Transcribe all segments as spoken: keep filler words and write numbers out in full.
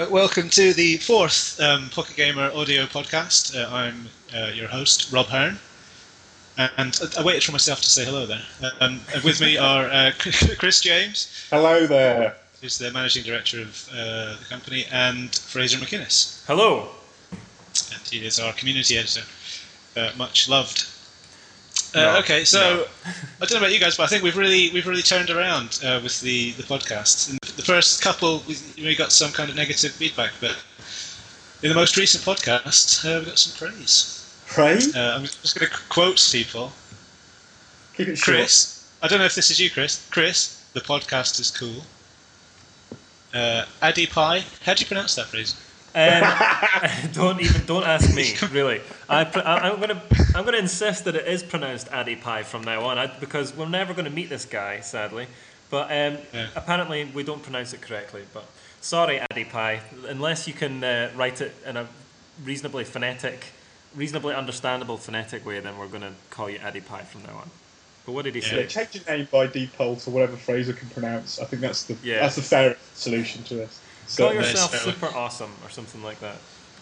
Uh, welcome to the fourth um, Pocket Gamer audio podcast. Uh, I'm uh, your host, Rob Hearn, and I waited for myself to say hello there. Um, and with me are uh, Chris James. Hello there. Who's the managing director of uh, the company, and Fraser McInnes. Hello. And he is our community editor, uh, much loved. Uh, No, okay, so no. I don't know about you guys, but I think we've really we've really turned around uh, with the the podcast. In the first couple, we, we got some kind of negative feedback, but in the most recent podcast, uh, we got some praise. Praise? Uh, I'm just going to quote people. Keep it short. Chris, I don't know if this is you, Chris. Chris, the podcast is cool. Uh, Addy Pie, how do you pronounce that phrase? Um, don't even don't ask me. Really, I, pr- I I'm gonna I'm gonna insist that it is pronounced Addy Pie from now on, I, because we're never going to meet this guy, sadly. But um, Yeah. apparently we don't pronounce it correctly. But sorry, Addy Pie. Unless you can uh, write it in a reasonably phonetic, reasonably understandable phonetic way, then we're going to call you Addy Pie from now on. But what did he Yeah. Yeah, say? change your name by default or whatever Fraser can pronounce. I think that's the Yeah. that's the fairest solution to this. Call So, yourself Nice. Super Awesome or something like that.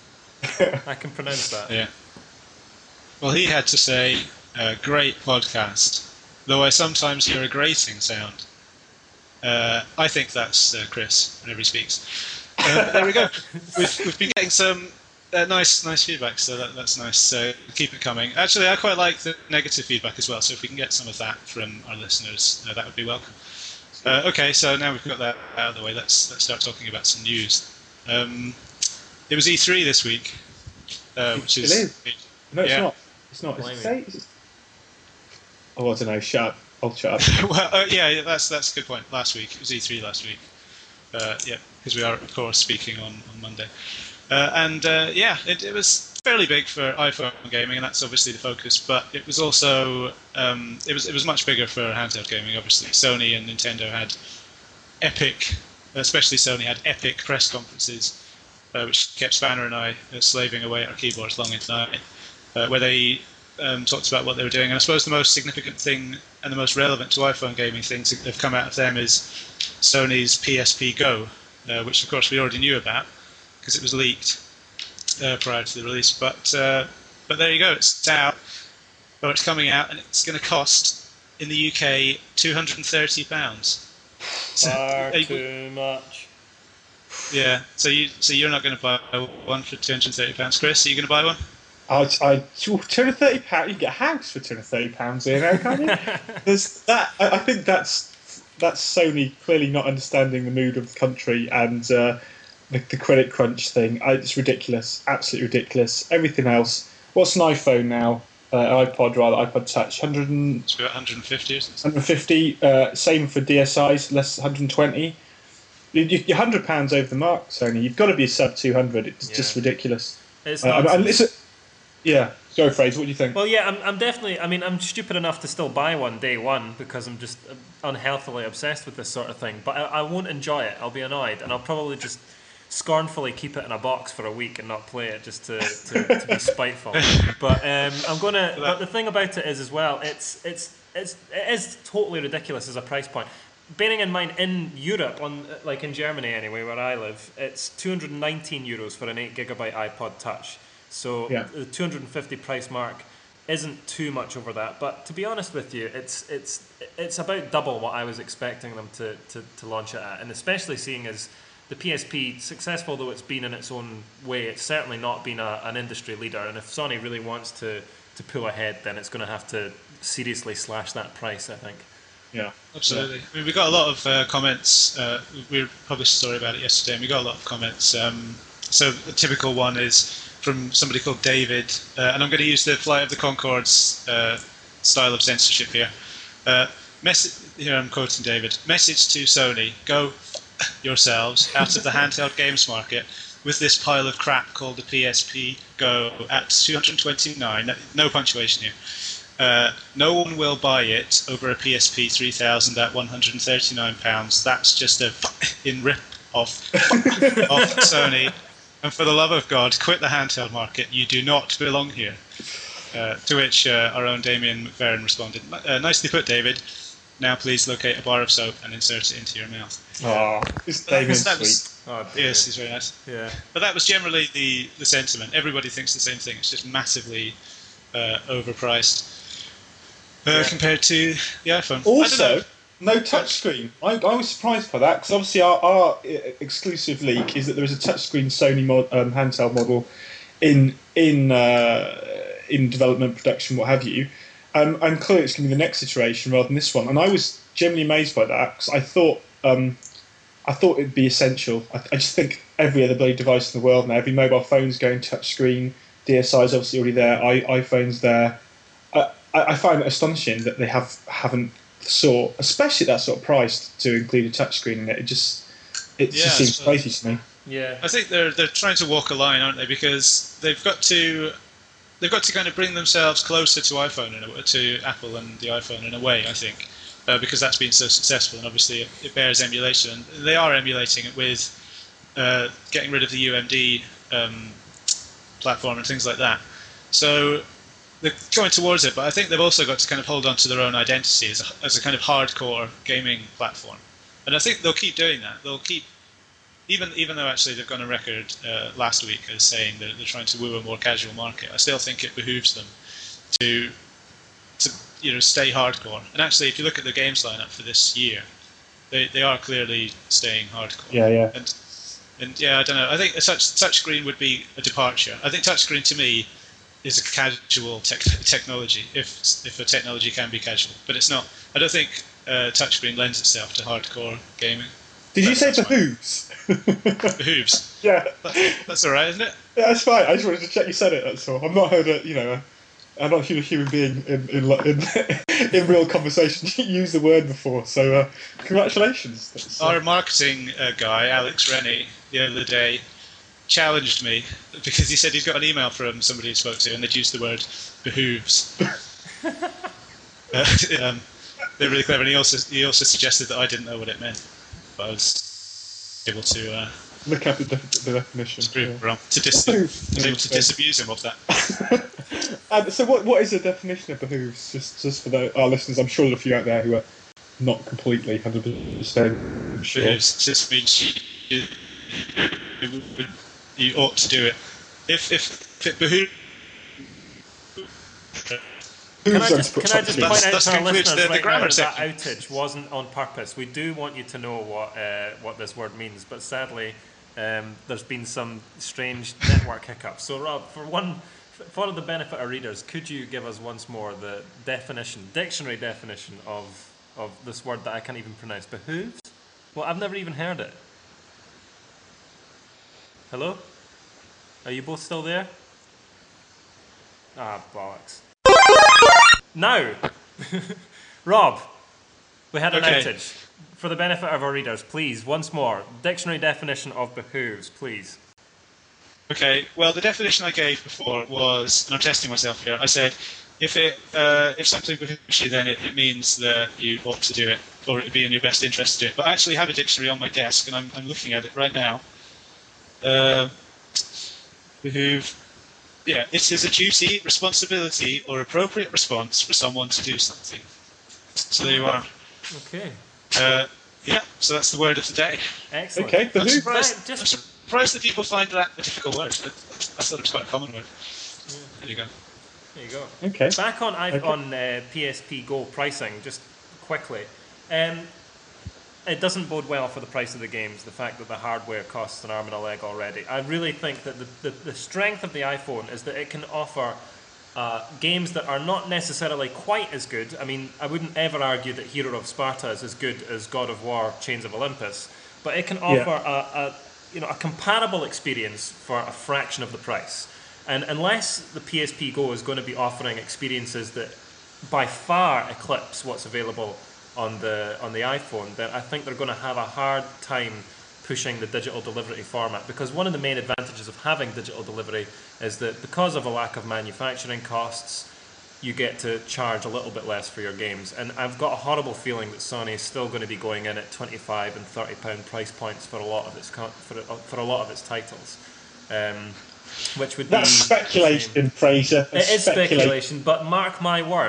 I can pronounce that. Yeah. Well, he had to say, uh, great podcast, though I sometimes hear a grating sound. Uh, I think that's uh, Chris, whenever he speaks. Uh, but there we go. We've, we've been getting some uh, nice nice feedback, so that, that's nice. So keep it coming. Actually, I quite like the negative feedback as well, so if we can get some of that from our listeners, uh, that would be welcome. Uh, okay, so now we've got that out of the way, let's, let's start talking about some news. Um, it was E three this week, uh, which It is... is. no, it's yeah. not. It's not. Is it Blimey. say? Is it... Oh, I don't know. Shut up. I'll shut up. well, uh, yeah, that's that's a good point. Last week, it was E three last week. Uh, yeah, because we are, of course, speaking on, on Monday. Uh, and, uh, yeah, it, it was fairly big for iPhone gaming, and that's obviously the focus, but it was also, um, it was it was much bigger for handheld gaming, obviously. Sony and Nintendo had epic, especially Sony, had epic press conferences, uh, which kept Spanner and I uh, slaving away at our keyboards long into the night, uh, where they um, talked about what they were doing. And I suppose the most significant thing and the most relevant to iPhone gaming things that have come out of them is Sony's P S P Go, uh, which of course we already knew about because it was leaked uh, prior to the release. But uh, but there you go, it's out, or it's coming out, and it's going to cost in the U K two hundred and thirty pounds. So, Far are you- too much. yeah. So you so you're not going to buy one for two hundred and thirty pounds, Chris? Are you going to buy one? I, I, two hundred thirty pounds. You can get a house for two hundred thirty pounds here now, can't you? There's that. I, I think that's that's Sony clearly not understanding the mood of the country and uh, the, the credit crunch thing. I, it's ridiculous, absolutely ridiculous. Everything else. What's an iPhone now? Uh, iPod rather, iPod Touch. one hundred and, It's about one hundred and fifty or something. one hundred fifty. Uh, same for D S Is, less one hundred and twenty. You, you, you're one hundred pounds over the mark, Sony. You've got to be sub two hundred. It's Yeah. just ridiculous. It's Uh, not. I, I, listen, yeah, go Fraser. What do you think? Well, yeah, I'm, I'm definitely. I mean, I'm stupid enough to still buy one day one because I'm just unhealthily obsessed with this sort of thing. But I, I won't enjoy it. I'll be annoyed, and I'll probably just scornfully keep it in a box for a week and not play it just to, to, to be spiteful. But um, I'm gonna. But the thing about it is, as well, it's it's it's it is totally ridiculous as a price point. Bearing in mind, in Europe, on like in Germany anyway, where I live, it's two hundred and nineteen euros for an eight gigabyte iPod Touch. So Yeah. the two hundred and fifty price mark isn't too much over that. But to be honest with you, it's it's it's about double what I was expecting them to, to, to launch it at. And especially seeing as the P S P, successful though it's been in its own way, it's certainly not been a, an industry leader. And if Sony really wants to, to pull ahead, then it's going to have to seriously slash that price, I think. Yeah, Absolutely. I mean, we got a lot of uh, comments. Uh, we published a story about it yesterday, and we got a lot of comments. Um, so a typical one is from somebody called David, uh, and I'm going to use the Flight of the Conchords uh, style of censorship here. Uh, mess- here I'm quoting David. Message to Sony: go yourselves out of the handheld games market with this pile of crap called the P S P Go at two hundred twenty-nine. No punctuation here. Uh, no one will buy it over a P S P three thousand at one hundred thirty-nine pounds. That's just a in rip off of Sony. And for the love of God, quit the handheld market. You do not belong here. Uh, to which uh, our own Damien McFerrin responded, uh, nicely put, David. now please locate a bar of soap and insert it into your mouth. Oh, it's But that Damien was- that sweet. was- Oh, Yes, he's very nice. yeah. But that was generally the, the sentiment. Everybody thinks the same thing. It's just massively uh, overpriced uh, Yeah. compared to the iPhone. I don't Also, know. no touchscreen. I, I was surprised by that because obviously our, our uh, exclusive leak is that there is a touchscreen Sony mod, um, handheld model in in uh, in development, production, what have you. Um, and clearly it's going to be the next iteration rather than this one. And I was genuinely amazed by that because I thought um, I thought it'd be essential. I, I just think every other bloody device in the world now, every mobile phone's going touchscreen. D S I is obviously already there. I, iPhone's there. I, I I find it astonishing that they have haven't sought, especially at that sort of price, to include a touchscreen in it. It just it Yeah, just seems so- crazy to me. Yeah. I think they're they're trying to walk a line, aren't they? Because they've got to they've got to kind of bring themselves closer to iPhone in a, to Apple and the iPhone in a way. I think uh, because that's been so successful, and obviously it, it bears emulation. And they are emulating it with uh, getting rid of the U M D um, platform and things like that. So they're going towards it, but I think they've also got to kind of hold on to their own identity as a, as a kind of hardcore gaming platform. And I think they'll keep doing that. They'll keep even even though actually they've gone on record uh, last week as saying that they're trying to woo a more casual market. I still think it behooves them to to you know stay hardcore. And actually, if you look at the games lineup for this year, they they are clearly staying hardcore. Yeah, yeah. And and yeah, I don't know. I think a touch touchscreen would be a departure. I think touchscreen to me is a casual tech technology, if if a technology can be casual, but it's not. I don't think uh, touchscreen lends itself to hardcore gaming. Did you say That's fine. behooves? Behooves. Yeah, That, that's all right, isn't it? yeah, that's fine. I just wanted to check you said it. That's all. I've not heard a you know. I'm not a human being in in in, in real conversation use the word before. So uh, congratulations. That's, uh, Our marketing uh, guy, Alex Rennie, the other day challenged me because he said he's got an email from somebody he spoke to and they'd used the word behooves. uh, um, they're really clever, and he also he also suggested that I didn't know what it meant, but I was able to uh, look up the, de- the definition. prove yeah. it wrong, to, dis- I was able to disabuse him of that. Um, so what what is the definition of behooves? Just just for the, our listeners, I'm sure there are a few out there who are not completely one hundred percent sure. Behooves just means you, you, you ought to do it. If if, if it behooves. Can I Behooves them just, to put can I just touchscreen. point That's- out that's to our concludes listeners the- the right now grammar that that section. outage wasn't on purpose. We do want you to know what uh, what this word means, but sadly, um, there's been some strange network hiccups. So, Rob, for one, for the benefit of readers, could you give us once more the definition, dictionary definition of of this word that I can't even pronounce? Behooves? Well, I've never even heard it. Hello? Are you both still there? Ah, bollocks. Now, Rob, we had an Okay. outage. For the benefit of our readers, please, once more, dictionary definition of behooves, please. Okay, well, the definition I gave before was, and I'm testing myself here, I said, if it uh, if something behooves you, then it, it means that you ought to do it, or it would be in your best interest to do it. But I actually have a dictionary on my desk, and I'm, I'm looking at it right now. Uh, behoove. Yeah, it is a duty, responsibility, or appropriate response for someone to do something. So there you are. Okay, Uh, yeah, so that's the word of the day. excellent. Okay, I'm behooves. surprised, Right, just- I'm surprised that people find that a difficult word. I, I thought it was quite a common word. There you go. There you go. Okay. Back on I- Okay. on uh, P S P Go pricing, just quickly. Um, it doesn't bode well for the price of the games, the fact that the hardware costs an arm and a leg already. I really think that the, the, the strength of the iPhone is that it can offer uh, games that are not necessarily quite as good. I mean, I wouldn't ever argue that Hero of Sparta is as good as God of War Chains of Olympus, but it can offer a, a you know a comparable experience for a fraction of the price. And unless the P S P Go is going to be offering experiences that by far eclipse what's available on the on the iPhone, then I think they're going to have a hard time pushing the digital delivery format, because one of the main advantages of having digital delivery is that because of a lack of manufacturing costs, you get to charge a little bit less for your games. And I've got a horrible feeling that Sony is still going to be going in at twenty-five and thirty pound price points for a lot of its co- for a, for a lot of its titles. Um, which would That's be speculation, Fraser. it That's is speculation, but mark my words,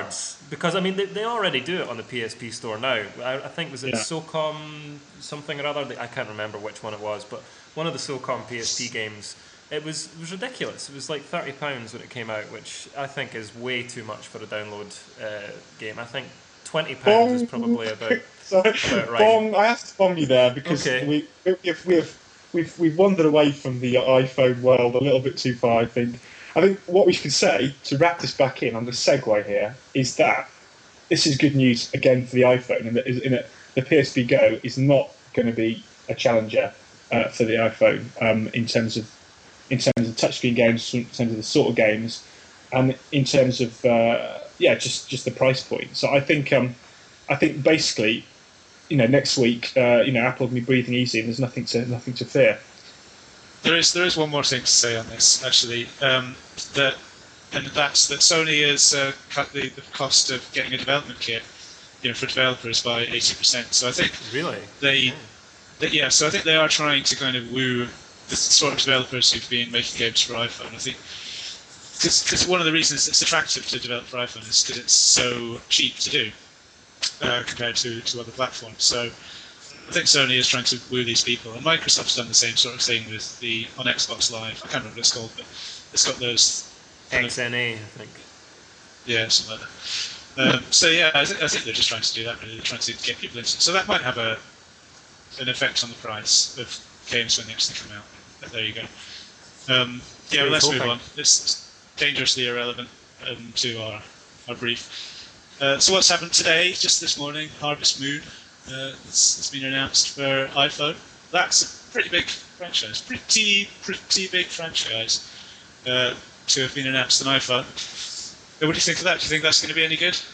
because I mean they, they already do it on the P S P store now. I, I think was it Yeah. SOCOM something or other. I can't remember which one it was, but one of the SOCOM P S P games. It was it was ridiculous. It was like thirty pounds when it came out, which I think is way too much for a download uh, game. I think twenty pounds is probably about. So, about right. Bong, I have to bomb you there because Okay. we, we've, we've, we've, we've wandered away from the iPhone world a little bit too far, I think. I think what we should say, to wrap this back in on the segue here, is that this is good news again for the iPhone, and that in that the P S P Go is not going to be a challenger uh, for the iPhone um, in terms of in terms of touchscreen games, in terms of the sort of games, and in terms of uh, yeah, just, just the price point. So I think um, I think basically, you know, next week, uh, you know, Apple will be breathing easy, and there's nothing to nothing to fear. There is there is one more thing to say on this actually, um, that and that's that Sony has uh, cut the, the cost of getting a development kit, you know, for developers by eighty percent. So I think Really? they, they yeah, so I think they are trying to kind of woo the sort of developers who've been making games for iPhone. I think because one of the reasons it's attractive to develop for iPhone is because it's so cheap to do uh, compared to, to other platforms. So I think Sony is trying to woo these people, and Microsoft's done the same sort of thing with the on Xbox Live. I can't remember what it's called, but it's got those kind of- X N A, I think. yeah, something like that. Um, so yeah, I, th- I think they're just trying to do that. Really, they're trying to get people into. So that might have a an effect on the price of games when they actually come out. But there you go. Um, yeah, well, let's move on. It's dangerously irrelevant um, to our our brief. Uh, so what's happened today? Just this morning, Harvest Moon. Uh, it's, it's been announced for iPhone. That's a pretty big franchise. Pretty pretty big franchise uh, to have been announced on iPhone. Uh, What do you think of that? Do you think that's going to be any good?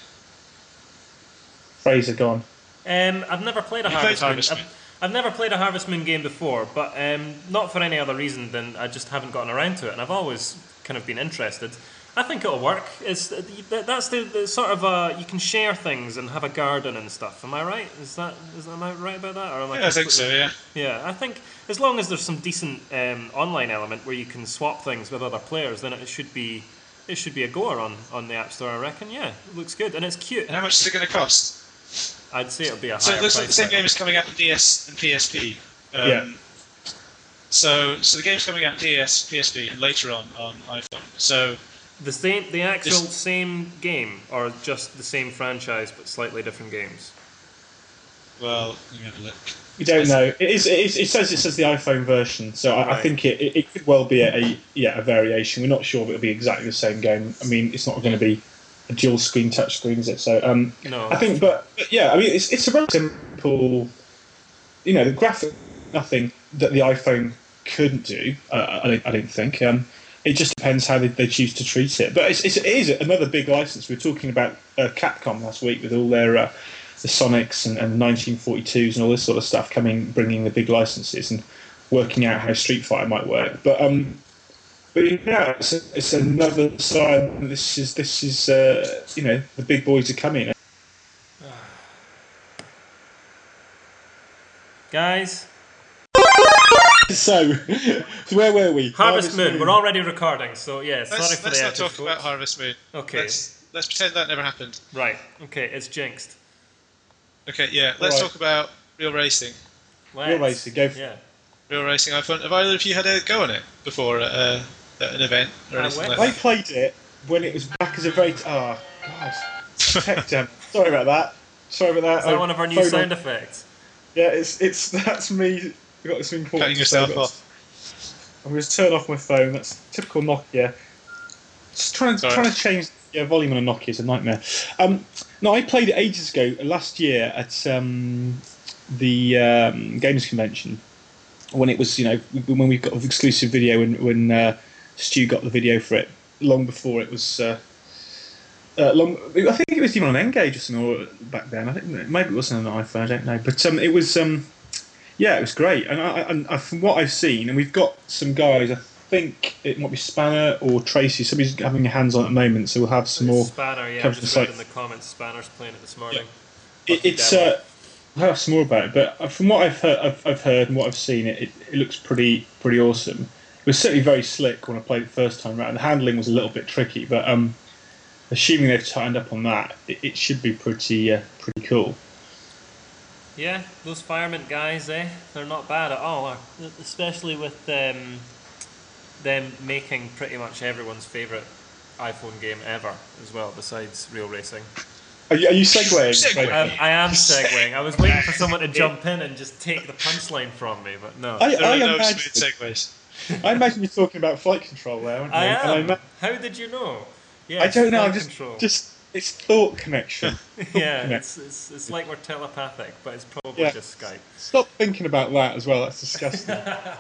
Fraser gone. Um, I've never played a You played Harvest Moon. Harvest Moon. I've, I've never played a Harvest Moon game before, but um, not for any other reason than I just haven't gotten around to it, and I've always kind of been interested. I think it'll work. It's that- that's the, the sort of uh, you can share things and have a garden and stuff. Am I right? Is that is am I right about that? Or am I Yeah, I think so. completely- Yeah. Yeah, I think as long as there's some decent um, online element where you can swap things with other players, then it should be it should be a goer on, on the App Store. I reckon. Yeah, it looks good and it's cute. And how much is it going to cost? I'd say it'll be a So higher it looks like the price same tag. game is coming out on D S and P S P. Um, Yeah. So, so the game's coming out on D S, P S P, and later on on iPhone. So, The same, the actual This- same game, or just the same franchise but slightly different games. well, let me have a look. We don't know. It is. It, is, it says it says the iPhone version, so I, I Right. think it, it, it could well be a, a yeah a variation. We're not sure if it'll be exactly the same game. I mean, it's not going to be a dual screen touch screen, is it? So um, No, I think, but, but yeah, I mean, it's it's a very simple. You know, the graphic nothing that the iPhone couldn't do. Uh, I don't. I don't think. Um, it just depends how they, they choose to treat it. But it's, it's, it is another big license. We were talking about uh, Capcom last week with all their uh, the Sonics and, and nineteen forty-twos and all this sort of stuff coming, bringing the big licenses and working out how Street Fighter might work. But um, but yeah, it's, a, it's another sign. This is this is uh, you know the big boys are coming. guys, So, where were we? Harvest Moon. We're already recording, so yeah. Sorry Let's, for let's the not talk episode. about Harvest Moon. Okay. Let's, let's pretend that never happened. Right. Okay. It's jinxed. Okay, yeah. Let's Alright. talk about Real Racing. Let's. Real Racing, go for- Yeah. Real Racing iPhone. Have either of you had a go on it before uh, at an event or I anything went- like I that? played it when it was back as a very. Oh, God. Tech jam. Sorry about that. Sorry about that. Is that I- one of our new phone sound on- effects? Yeah, it's it's that's me. I've got this important. Cutting to say, yourself but off. I'm going to turn off my phone. That's typical Nokia. Just trying to Sorry. trying to change yeah, volume on a Nokia is a nightmare. Um, no, I played it ages ago, last year at um, the um, Games Convention when it was, you know, when we got exclusive video when when uh, Stu got the video for it. Long before it was. Uh, uh, long, I think it was even on Engage or something or back then. I think maybe it wasn't on an iPhone. I don't know, but um, it was. Um, Yeah, it was great, and, I, and I, from what I've seen, and we've got some guys. I think it might be Spanner or Tracy. Somebody's having their hands on at the moment, so we'll have some more. Spanner, yeah. I comes to just the read site. in the comments. Spanner's playing it this morning. It, Lucky it's devil. uh, we'll have some more about it, but from what I've heard, I've, I've heard and what I've seen, it, it, it looks pretty pretty awesome. It was certainly very slick when I played it the first time round. The handling was a little bit tricky, but um, assuming they've tightened up on that, it, it should be pretty uh, pretty cool. Yeah, those Firemint guys, eh? They're not bad at all, are- especially with um, them making pretty much everyone's favourite iPhone game ever as well, besides Real Racing. Are you, are you segueing? Segue. Um, I am segueing. I was waiting for someone to jump in and just take the punchline from me, but no. I, There I, are no imagine, smooth segues. I imagine you're talking about flight control there, aren't you? I And I am. ima- How did you know? Yeah, I don't know. I'm flight just control. just it's thought connection. yeah, Yeah. it's, it's it's like we're telepathic, but it's probably Yeah. just Skype. Stop thinking about that as well. That's disgusting.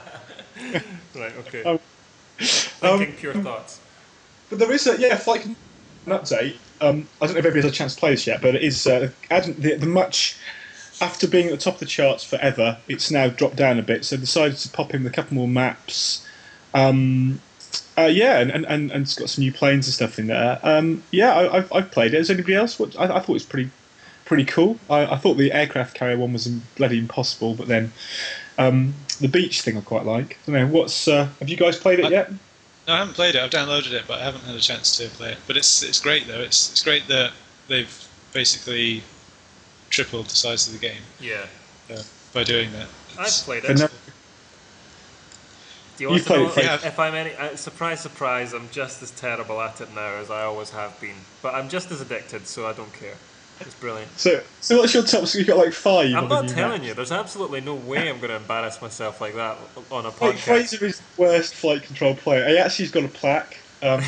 Right. Okay. Um, Thinking um, pure thoughts. But there is a yeah, flight control an update. Um, I don't know if everybody has a chance to play this yet, but it is uh, adding the, the much after being at the top of the charts forever. It's now dropped down a bit, so decided to pop in with a couple more maps. Um, uh, yeah, and, and, and, and it's got some new planes and stuff in there. Um, yeah, I, I've, I've played it. Has anybody else? What, I, I thought it was pretty pretty cool. I, I thought the aircraft carrier one was bloody impossible, but then um, the beach thing I quite like. I don't know. What's uh, have you guys played it I- yet? No, I haven't played it. I've downloaded it, but I haven't had a chance to play it. But it's it's great though. It's it's great that they've basically tripled the size of the game Yeah. uh, by doing that. I've It's- played For it. no- Do you want You've to know played it, if, Frank? if I'm any? Uh, surprise, surprise! I'm just as terrible at it now as I always have been. But I'm just as addicted, so I don't care. It's brilliant. So, so what's your top? So you've got like five. I'm on the not new telling map. you. There's absolutely no way I'm going to embarrass myself like that on a Like, podcast. Fraser is the worst flight control player. He actually's got a plaque. Um,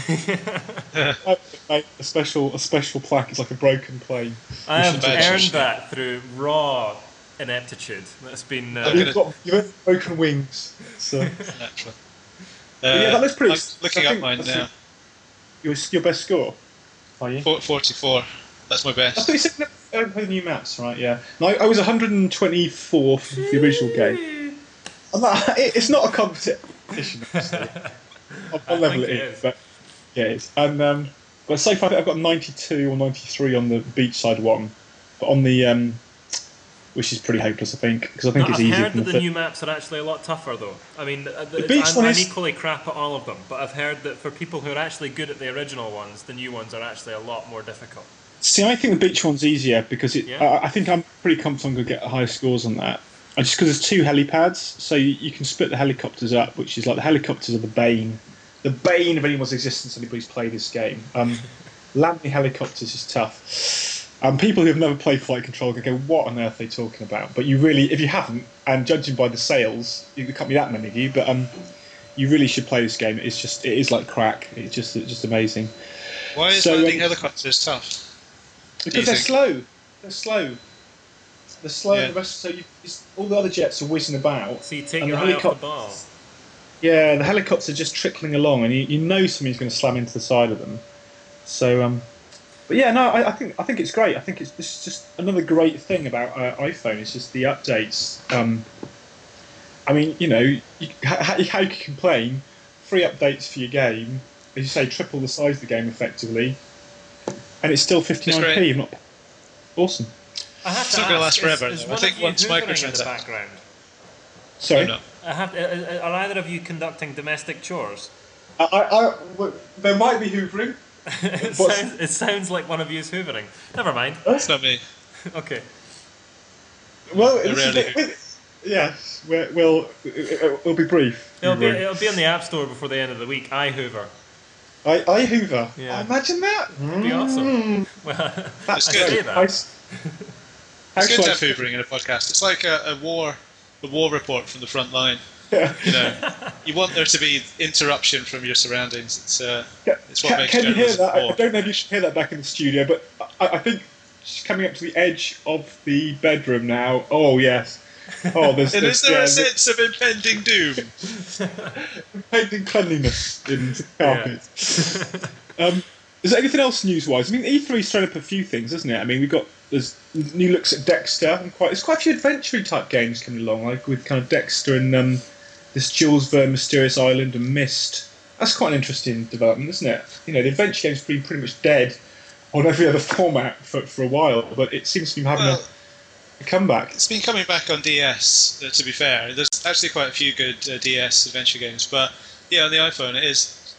I've made a special a special plaque. It's like a broken plane. I have should badge earned yourself. that through raw ineptitude. That's been. Uh, I'm You've gonna- got you've got broken wings. So Natural. yeah, that looks pretty. I'm looking I up think mine that's now. Your your best score. Are you? Four- forty-four. That's my I best. thought you said I don't play new maps, right? Yeah. No, I, I was one hundred twenty-fourth for the original game. I'm not, it, it's not a competition. Obviously. I'll, I'll I level think it it in, is. but yeah, it is. And um, but so far I think I've got ninety-two or ninety-three on the beachside one, but on the um, which is pretty hopeless, I think, because I think No, it's I've easier. heard from that the thir- new maps are actually a lot tougher, though. I mean, uh, the, beach I'm, one I'm is- equally crap at all of them, but I've heard that for people who are actually good at the original ones, the new ones are actually a lot more difficult. See, I think the beach one's easier because it. Yeah. I, I think I'm pretty confident I'm going to get higher scores on that. And just because there's two helipads, so you, you can split the helicopters up, which is like the helicopters are the bane, the bane of anyone's existence. Anybody's played this game. Um, landing helicopters is tough. Um, people who have never played flight control can go, "What on earth are they talking about?" But you really, if you haven't, and judging by the sales, there can't be that many of you. But um, you really should play this game. It's just, it is like crack. It's just, it's just amazing. Why is So, landing um, helicopters tough? Because you they're think? slow. They're slow. They're slow. Yeah. The rest, so you, it's, all the other jets are whizzing about. So you take And your the eye off the helicop- ball. Yeah, the helicopters are just trickling along, and you, you know somebody's going to slam into the side of them. So, um, but yeah, no, I, I think I think it's great. I think it's this is just another great thing about uh, iPhone. It's just the updates. Um, I mean, you know, you, how, how you can complain? Free updates for your game, as you say, triple the size of the game effectively, and it's still fifty-nine great. p. Not awesome. I have It's to not gonna ask, last forever, Is, is though. I one think of you once hoovering in the microtransactions- background? Sorry. No, no. I have. To, uh, are either of you conducting domestic chores? I, I, I- w- there might be hoovering. it, What's- sounds, it sounds like one of you's hoovering. Never mind. It's not me. Okay. Well, They're this is rarely it, with- yes, we're, we'll it, will be brief. It'll be, hoovering. it'll be on the App Store before the end of the week. I hoover. I, I hoover. Yeah. Oh, imagine that. It'd be awesome. Well, It's I good. say that. I s- How It's good shall to I- have hoovering in a podcast. It's like a, a war, a war report from the front line. Yeah. You know, you want there to be interruption from your surroundings. It's uh, Ca- it's what Can, makes can you hear journalism that? I, I war. don't know if you should hear that back in the studio, but I, I think just coming up to the edge of the bedroom now. Oh yes. Oh, there's, And there's is there yeah, a sense of impending doom? painting cleanliness in the carpet. um, is there anything else news-wise? I mean, E three's thrown up a few things, hasn't it? I mean, we've got there's new looks at Dexter, and quite there's quite a few adventure type games coming along, like with kind of Dexter and um, this Jules Verne Mysterious Island and Myst. That's quite an interesting development, isn't it? You know, the adventure game's been pretty much dead on every other format for, for a while, but it seems to be having Well, a, a comeback. it's been coming back on D S. Uh, to be fair, there's actually quite a few good uh, D S adventure games, but yeah, on the iPhone it is.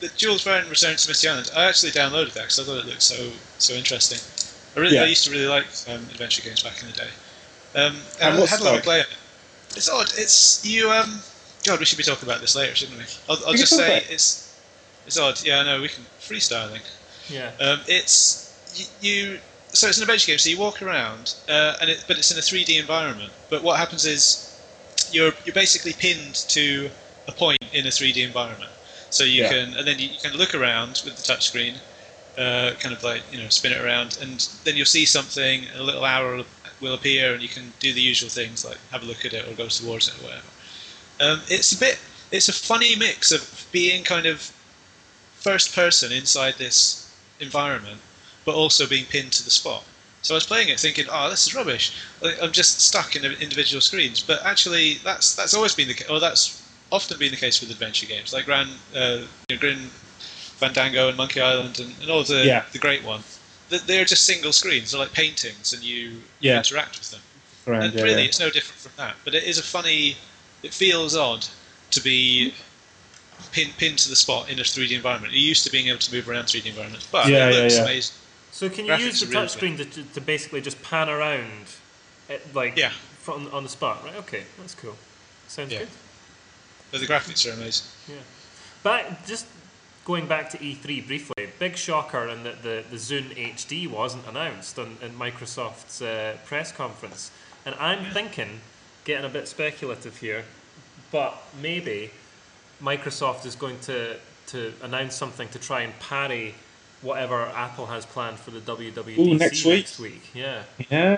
the Jules Verne Return to Misty Island. I actually downloaded that because I thought it looked so so interesting. I really, Yeah. I used to really like um, adventure games back in the day. Um, and And I what's had a it little like? play of it. It's odd. It's you. Um, God, we should be talking about this later, shouldn't we? I'll, I'll We just can talk say about it. it's it's odd. Yeah, I know. We can freestyling. Yeah. Um, it's you, you. So it's an adventure game. So you walk around, uh, and it, but it's in a three D environment. But what happens is you're you're basically pinned to a point in a three D environment. So you Yeah. can, and then you, you can look around with the touchscreen, uh, kind of like you know spin it around, and then you'll see something. A little arrow will appear, and you can do the usual things like have a look at it or go towards it or whatever. Um, it's a bit. It's a funny mix of being kind of first person inside this environment, but also being pinned to the spot. So I was playing it thinking, "Oh, this is rubbish. Like, I'm just stuck in individual screens." But actually, that's that's always been the case. Or that's often been the case with adventure games, like Gran, uh, you know, Grim Fandango and Monkey Island and, and all the Yeah. the great ones. Th- They're just single screens. They're like paintings, and you Yeah. interact with them. Around, And yeah, really, yeah. it's no different from that. But it is a funny. It feels odd to be pinned pinned to the spot in a three D environment. You're used to being able to move around three D environments, but Yeah, it yeah, looks yeah. amazing. So can you Graphics use the are really touchscreen to, to basically just pan around, it, like Yeah. from on the spot? Right. Okay, that's cool. Sounds Yeah. good. But the graphics are amazing. Yeah. Back just going back to E three briefly. Big shocker in that the the Zune H D wasn't announced on, in Microsoft's uh, press conference, and I'm thinking, getting a bit speculative here, but maybe Microsoft is going to to announce something to try and parry whatever Apple has planned for the W W D C Ooh, next week? next week. Yeah. Yeah.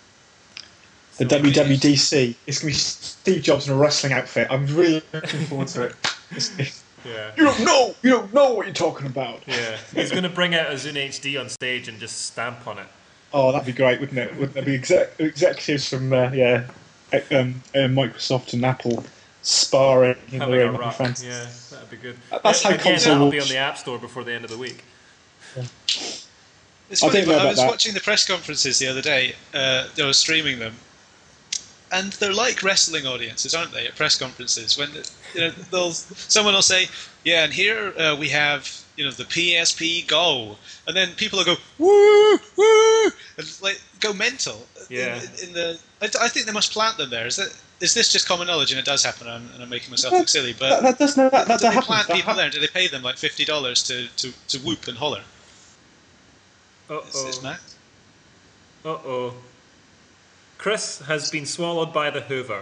The So- W W D C. It's going to be Steve Jobs in a wrestling outfit. I'm really looking forward to it. It's- Yeah. You don't know. You don't know what you're talking about. Yeah. He's going to bring out a Zune H D on stage and just stamp on it. Oh, that'd be great, wouldn't it? Wouldn't there be exec- executives from uh, yeah, uh, um, uh, Microsoft and Apple sparring in the Having a ring? That'd be rock. fantastic. Yeah, that'd be good. That's how Again, console that'll be wars- on the App Store before the end of the week. It's I funny, didn't know but I about was that. watching the press conferences the other day. Uh, they were streaming them, and they're like wrestling audiences, aren't they? At press conferences, when you know, they'll someone will say, "Yeah, and here uh, we have you know the P S P Go," and then people will go woo woo and like go mental. Yeah. In, in the, I, I think they must plant them there. Is that is this just common knowledge? And it does happen, and I'm, and I'm making myself look silly. But That, that does no, that, that, do that they happens. plant That people hap- there? Do they pay them like fifty dollars to, to, to whoop and holler? Uh It's, it's oh. mad. Uh oh. Chris has been swallowed by the Hoover.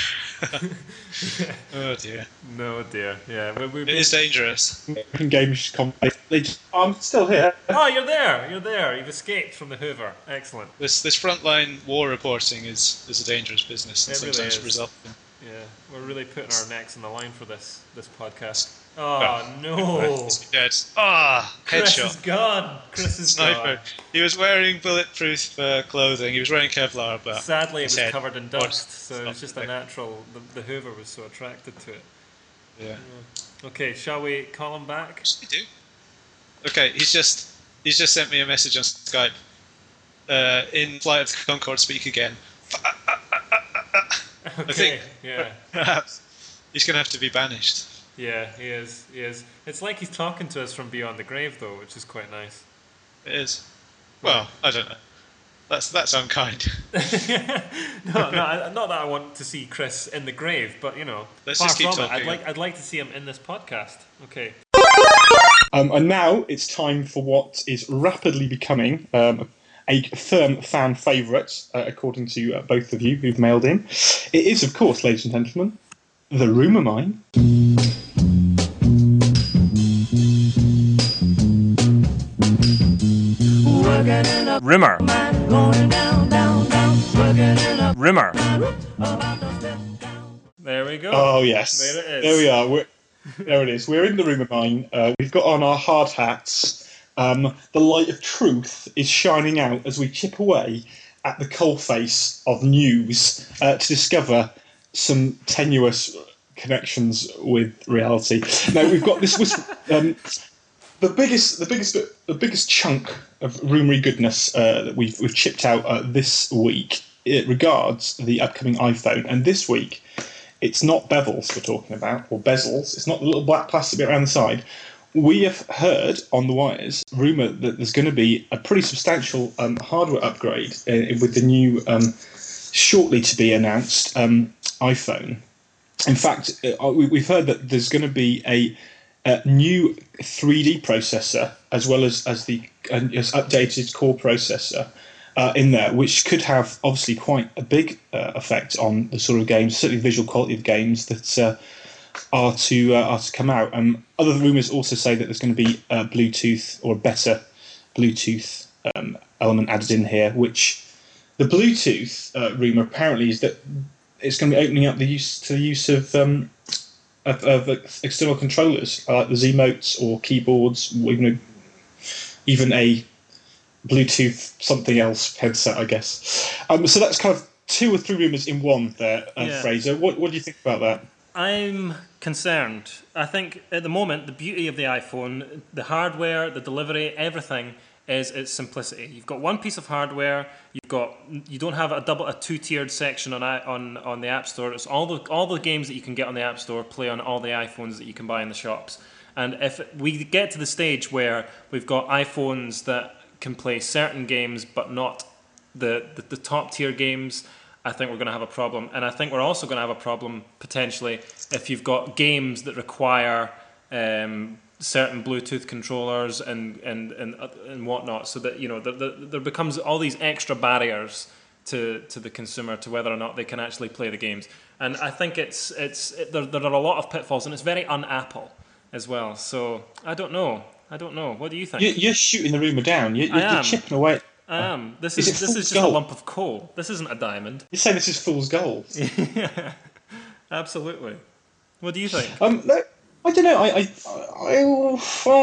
Oh dear. No dear. Yeah. We, we've It is dangerous. American games company. They just, I'm still here. Oh, you're there. You're there. You've escaped from the Hoover. Excellent. This this frontline war reporting is, is a dangerous business and It really sometimes is. results in Yeah, we're really putting our necks on the line for this this podcast. Oh Oh. no! Is he dead? Ah, Chris is headshot. gone. Chris is Sniper. gone. He was wearing bulletproof uh, clothing. He was wearing Kevlar, but Sadly, it his was head covered in was dust, so it was just a stopped. natural. The, the Hoover was so attracted to it. Yeah. Okay, shall we call him back? What did he do? Okay, he's just he's just sent me a message on Skype. Uh, in Flight of the Concorde, speak again. Okay. think- Yeah. Perhaps he's going to have to be banished. Yeah, he is. He is. It's like he's talking to us from beyond the grave, though, which is quite nice. It is. Well, I don't know. That's that's unkind. no, no, I- not that I want to see Chris in the grave, but you know, Let's far just keep from it. I'd talking. like, I'd like to see him in this podcast. Okay. Um, and now it's time for what is rapidly becoming um, a firm fan favourite, uh, according to uh, both of you who've mailed in. It is, of course, ladies and gentlemen, the Rumour Mine. Rimmer. Rimmer. There we go. Oh, yes. There it is. There we are. We're, there it is. We're in the Rumour Mine. Uh, we've got on our hard hats. Um, the light of truth is shining out as we chip away at the coalface of news uh, to discover some tenuous connections with reality. Now we've got this was um, the biggest, the biggest, the biggest chunk of rumory goodness uh, that we've we've chipped out uh, this week. It regards the upcoming iPhone, and this week it's not bevels we're talking about or bezels. It's not the little black plastic bit around the side. we have heard on the wires rumor that there's going to be a pretty substantial um, hardware upgrade uh, with the new, um, shortly to be announced um, iPhone. In fact, uh, we- we've heard that there's going to be a, a new three D processor as well as as the uh, as updated core processor uh, in there, which could have obviously quite a big uh, effect on the sort of games, certainly visual quality of games that uh, are to uh, are to come out. Um, other rumours also say that there's going to be a Bluetooth or a better Bluetooth um, element added in here, which the Bluetooth uh, rumour apparently is that it's going to be opening up the use to the use of um, of, of external controllers uh, like the Z-Motes or keyboards, or even a, even a Bluetooth something else headset, I guess. Um, so that's kind of two or three rumours in one there, uh, Yeah. Fraser. What what do you think about that? I'm concerned. I think at the moment the beauty of the iPhone, the hardware, the delivery, everything is its simplicity. You've got one piece of hardware. You've got you don't have a double a two tiered section on i- on on the App Store. It's all the all the games that you can get on the App Store play on all the iPhones that you can buy in the shops. And if we get to the stage where we've got iPhones that can play certain games but not the the, the top tier games, I think we're going to have a problem. And I think we're also going to have a problem potentially if you've got games that require um, certain Bluetooth controllers and and and uh, and whatnot, so that you know the, the, there becomes all these extra barriers to to the consumer to whether or not they can actually play the games. And I think it's it's it, there there are a lot of pitfalls, and it's very un-Apple as well. So I don't know. I don't know. What do you think? You, you're shooting the rumour down. You, I you're, you're am. chipping away. I am. This Is is, it this is fool's just a gold? lump of coal. This isn't a diamond. You're saying this is fool's gold. Absolutely. What do you think? Um, no, I don't know. I, I, I,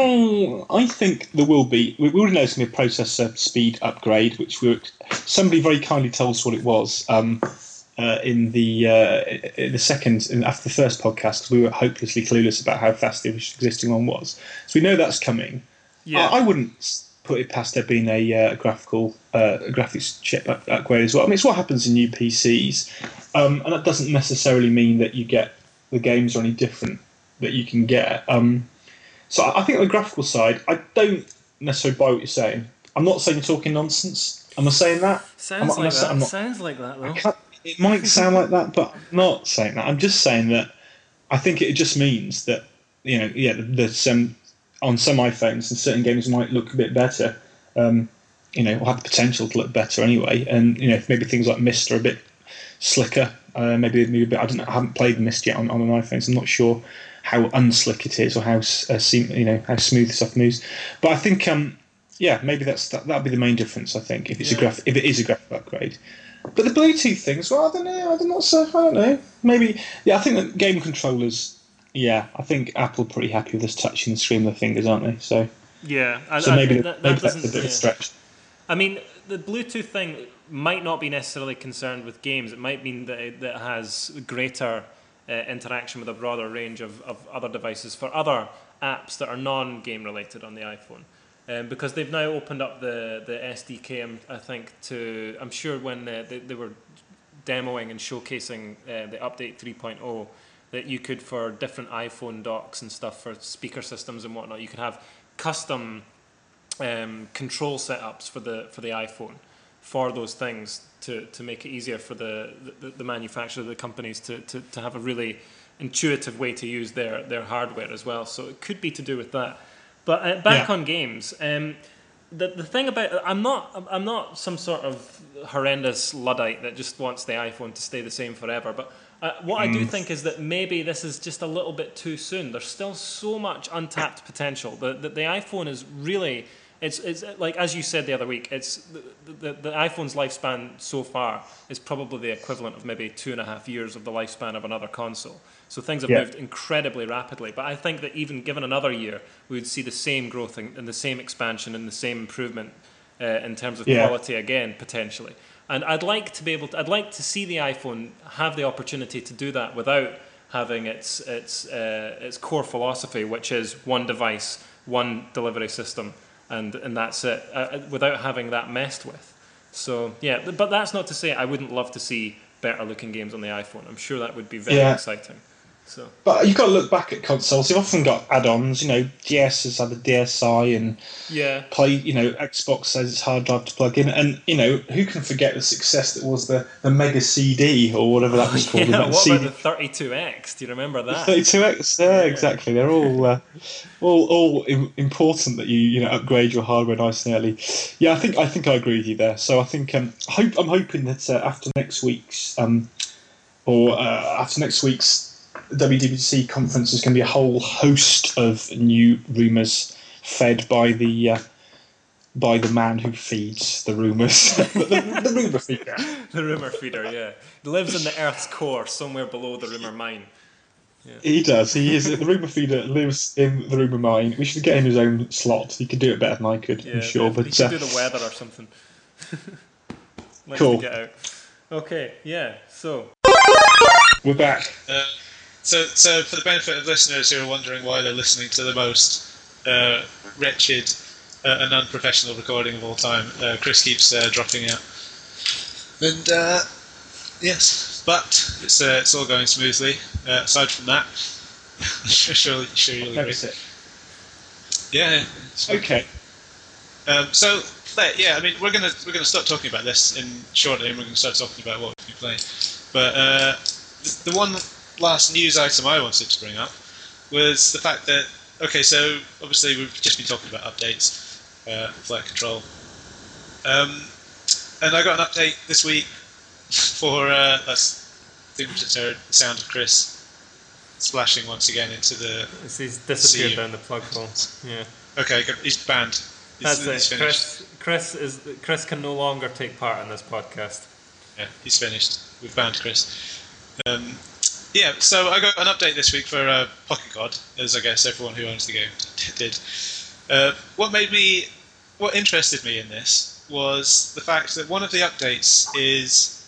I, I think there will be. We, we already know there's going to be a processor speed upgrade, which we were, somebody very kindly told us what it was um, uh, in the uh, in the second in, after the first podcast, because we were hopelessly clueless about how fast the existing one was. So we know that's coming. Yeah. I, I wouldn't put it past there being a uh, graphical uh, a graphics chip up, upgrade as well. I mean, it's what happens in new P Cs, um, and that doesn't necessarily mean that you get the games are any different that you can get. Um, so I I think on the graphical side, I don't necessarily buy what you're saying. I'm not saying you're talking nonsense. Am I saying that? Sounds I'm, not- I'm like not- that. I'm not- Sounds like that, I though. can't- it might sound like that, but I'm not saying that. I'm just saying that I think it just means that, you know, yeah, that um, on some iPhones and certain games might look a bit better. Um, you know, or have the potential to look better anyway. And you know, maybe things like Mist are a bit slicker. Uh, maybe maybe a bit. I don't know. I haven't played Mist yet on, on an iPhone, so I'm not sure how unslick it is or how s- uh, seam, you know how smooth stuff moves. But I think um, yeah, maybe that's that. That'll be the main difference. I think if it's a Yeah. graph, if it is a graphic upgrade. But the Bluetooth things, well, I don't know. I don't know. So I don't know. Maybe yeah. I think that game controllers. Yeah, I think Apple are pretty happy with us touching the screen with their fingers, aren't they? So Yeah. I, so I- maybe that, that maybe that's a doesn't. bit of a Yeah. stretch. I mean, the Bluetooth thing might not be necessarily concerned with games. It might mean that it, that it has greater uh, interaction with a broader range of, of other devices for other apps that are non-game related on the iPhone. Um, because they've now opened up the, the S D K, um, I think, to... I'm sure when uh, they, they were demoing and showcasing uh, the update three point oh, that you could, for different iPhone docks and stuff, for speaker systems and whatnot, you could have custom um, control setups for the for the iPhone for those things to, to make it easier for the, the, the manufacturer, the companies to, to, to have a really intuitive way to use their, their hardware as well. So it could be to do with that. But uh, back Yeah. on games, um, the the thing about I'm not I'm not some sort of horrendous luddite that just wants the iPhone to stay the same forever. But uh, what I do think is that maybe this is just a little bit too soon. There's still so much untapped potential. The the, the iPhone is really it's it's like, as you said the other week, it's the, the the iPhone's lifespan so far is probably the equivalent of maybe two and a half years of the lifespan of another console. So things have Yeah. moved incredibly rapidly. But I think that even given another year, we would see the same growth and, and the same expansion and the same improvement uh, in terms of Yeah. quality again, potentially. And I'd like to be able to, I'd like to see the iPhone have the opportunity to do that without having its its uh, its core philosophy, which is one device, one delivery system, and and that's it, uh, without having that messed with. So yeah, but that's not to say I wouldn't love to see better looking games on the iPhone. I'm sure that would be very Yeah. exciting. So, But you've got to look back at consoles. They've often got add-ons. You know, D S has had a D S I, and yeah, play. You know, Xbox says it's hard drive to plug in, and you know, who can forget the success that was the, the Mega C D or whatever that was called. yeah. the What C D, about the thirty-two X? Do you remember that? thirty-two X. Yeah, Yeah. exactly. They're all uh, all all im- important that you you know upgrade your hardware nice and early. Yeah, I think I think I agree with you there. So I think um, hope I'm hoping that uh, after next week's um, or uh, after next week's W W D C conference, there's going to be a whole host of new rumours fed by the uh, by the man who feeds the rumours, the, the, the rumour feeder. The rumor feeder, yeah. He lives in the Earth's core, somewhere below the rumor mine. He does. He is the rumour feeder. Lives in the rumour mine. We should get him his own slot. He could do it better than I could. Yeah, I'm sure. he But should uh, do the weather or something. Likes Cool. to get out. Okay, yeah. So we're back. Uh, so, so for the benefit of listeners who are wondering why they're listening to the most uh, wretched uh, and unprofessional recording of all time, uh, Chris keeps uh, dropping out. And uh, yes, but it's uh, it's all going smoothly. Uh, aside from that, sure, sure you'll agree. That's it. Yeah. yeah, it's fine. Okay. Um, so but, yeah, I mean we're gonna we're gonna start talking about this in shortly, and we're gonna start talking about what we've been playing. But uh, the, the one last news item I wanted to bring up was the fact that okay, so obviously we've just been talking about updates, uh, flight control, um, and I got an update this week for uh, that's I think we just heard the sound of Chris splashing once again into the. he's disappeared See. down the plug hole. Yeah. Okay, good. He's banned. He's, That's he's it. finished. Chris, Chris is Chris can no longer take part in this podcast. Yeah, he's finished. We've banned Chris. Um, yeah, so I got an update this week for uh, Pocket God, as I guess everyone who owns the game did. Uh, what made me, what interested me in this was the fact that one of the updates is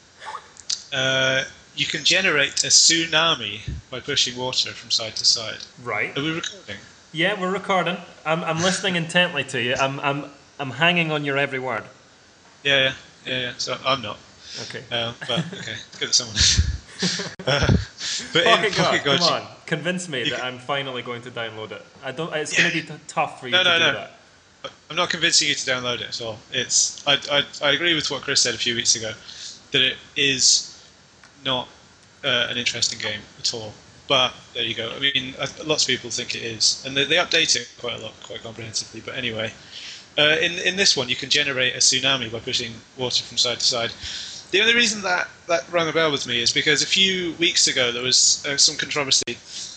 uh, you can generate a tsunami by pushing water from side to side. Right. Are we recording? Yeah, we're recording. I'm I'm listening intently to you. I'm I'm I'm hanging on your every word. Yeah, yeah, yeah, yeah. So I'm not. Okay. Uh, but okay, good that someone is. uh, but in Pocket God, Pocket God, come you- on, convince me you that can- I'm finally going to download it. I don't. It's Yeah. going to be t- tough for you No, to no, do no. that. I'm not convincing you to download it at all. It's I, I, I agree with what Chris said a few weeks ago, that it is not uh, an interesting game at all. But there you go. I mean, uh, lots of people think it is, and they, they update it quite a lot, quite comprehensively. But anyway, uh, in in this one, you can generate a tsunami by pushing water from side to side. The only reason that that rung a bell with me is because a few weeks ago there was uh, some controversy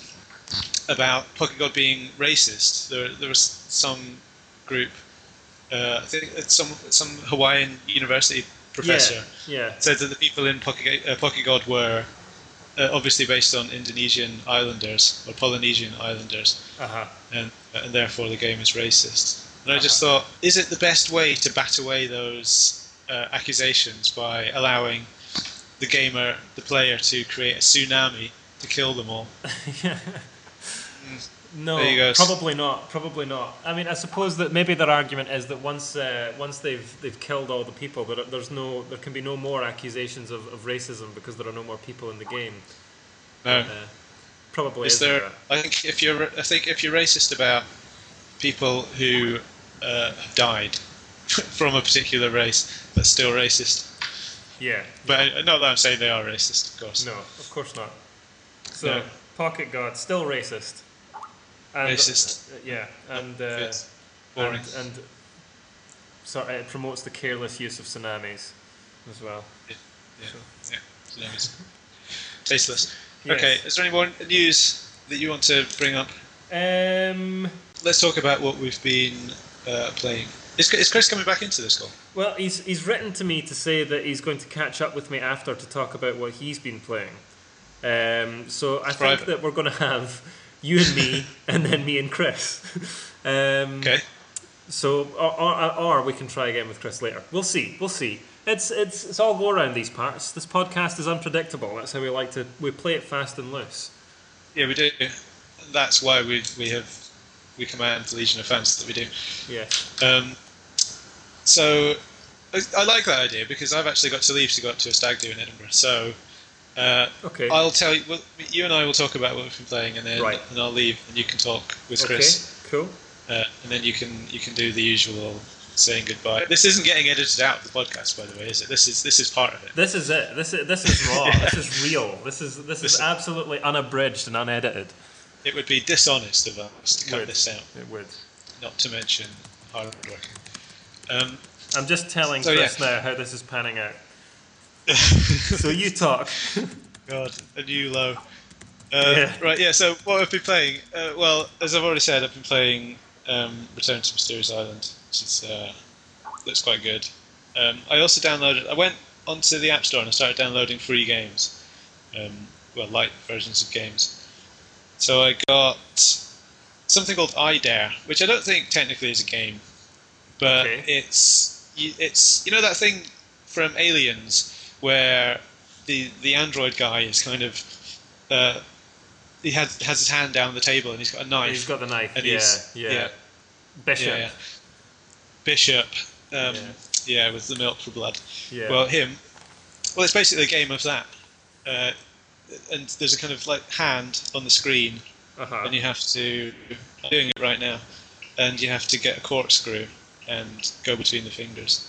about Pocket God being racist. There, there was some group, uh, I think it's some some Hawaiian university professor Yeah. said that the people in Pocket, uh, Pocket God were uh, obviously based on Indonesian islanders or Polynesian islanders, Yeah. Uh huh. and and therefore the game is racist. And I just Uh-huh. thought, is it the best way to bat away those uh, accusations by allowing the gamer, the player, to create a tsunami to kill them all? No, There you go. probably not. Probably not. I mean, I suppose that maybe their argument is that once uh, once they've they've killed all the people, there, there's no there can be no more accusations of, of racism because there are no more people in the game. No. Uh, probably Is isn't there? there? I think if you're, I think if you're racist about people who uh, have died from a particular race, that's still racist. Yeah. But uh, not that I'm saying they are racist, of course. No, of course not. So, No. Pocket God, still racist. And, Racist. uh, yeah, and, uh, Yes. Boring. and and so it promotes the careless use of tsunamis as well. Yeah, yeah. Tsunamis. Tasteless. Yes. Okay, is there any more news that you want to bring up? Um. Let's talk about what we've been uh, playing. Is, is Chris coming back into this call? Well, he's he's written to me to say that he's going to catch up with me after to talk about what he's been playing. Um, so I think Private. that we're going to have you and me, and then me and Chris. Um, Okay. So, or, or, or we can try again with Chris later. We'll see. We'll see. It's it's it's all go around these parts. This podcast is unpredictable. That's how we like to. We play it fast and loose. Yeah, we do. That's why we we have we command the legion of fans that we do. Yeah. Um, so I, I like that idea because I've actually got to leave to go up to a stag do in Edinburgh. So Uh, Okay. I'll tell you. Well, you and I will talk about what we've been playing, and then Right. and I'll leave, and you can talk with Okay. Chris, Cool. uh, and then you can you can do the usual saying goodbye. This isn't getting edited out of the podcast, by the way, is it? This is this is part of it. This is it. This is this is raw. Yeah. This is real. This is this This- is absolutely unabridged and unedited. It would be dishonest of us to cut Would. this out, It would. not to mention hard working. Um, I'm just telling So, Chris yeah. now how this is panning out. So you talk. God, a new low. Uh, Yeah. Right, yeah. So what I've been playing? Uh, well, as I've already said, I've been playing um, Return to Mysterious Island, which is uh, looks quite good. Um, I also downloaded. I went onto the App Store and I started downloading free games. Um, well, light versions of games. So I got something called I Dare, which I don't think technically is a game, but Okay. it's you- it's you know that thing from Aliens where the the android guy is kind of uh, he has has his hand down the table and he's got a knife. He's got the knife. and Yeah, he's- yeah. yeah, Bishop. yeah, yeah. Bishop. Um, Yeah. yeah. with the milk for blood. Yeah. Well, him. Well, it's basically a game of that. Uh, and there's a kind of like hand on the screen, uh-huh. and you have to. I'm doing it right now, and you have to get a corkscrew and go between the fingers.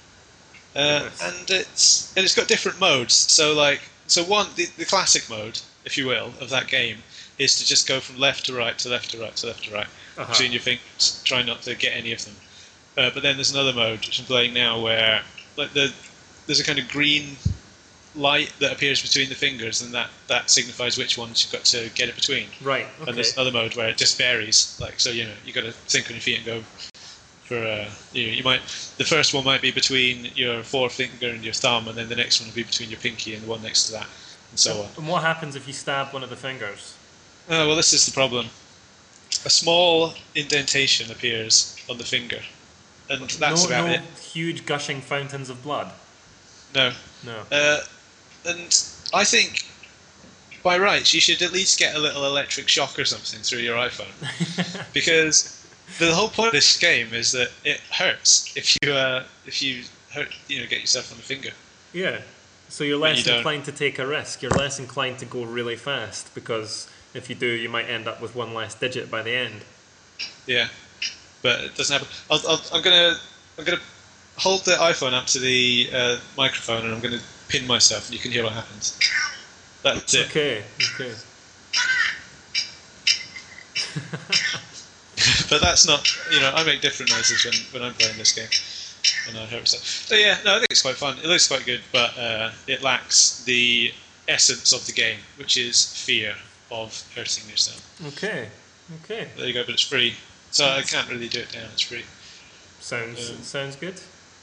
Uh, Goodness. and it's and it's got different modes. So like so one the, the classic mode, if you will, of that game is to just go from left to right to left to right to left to right Uh-huh. between your fingers. Try not to get any of them. Uh, but then there's another mode which I'm playing now where like the there's a kind of green light that appears between the fingers, and that, that signifies which ones you've got to get it between. Right. Okay. And there's another mode where it just varies. Like so, you know, you got to think on your feet and go for. Uh, you know, you might the first one might be between your forefinger and your thumb, and then the next one will be between your pinky and the one next to that, and so on. And what happens if you stab one of the fingers? Oh, well, this is the problem. A small indentation appears on the finger, and that's no, about no it. huge gushing fountains of blood. No. No. Uh, and I think, by rights, you should at least get a little electric shock or something through your iPhone, because the whole point of this game is that it hurts if you uh, if you hurt you know get yourself on the finger. Yeah. So you're But less you don't. inclined to take a risk. You're less inclined to go really fast because if you do, you might end up with one less digit by the end. Yeah, but it doesn't happen. I'll, I'll, I'm gonna I'm gonna hold the iPhone up to the uh, microphone and I'm gonna pin myself, and you can hear what happens. That's it. Okay. Okay. But that's not, you know, I make different noises when, when I'm playing this game, and I hurt myself. So yeah, no, I think it's quite fun. It looks quite good, but uh, it lacks the essence of the game, which is fear of hurting yourself. Okay. Okay. There you go, but it's free, so I can't really do it down. It's free. Sounds Um, sounds good.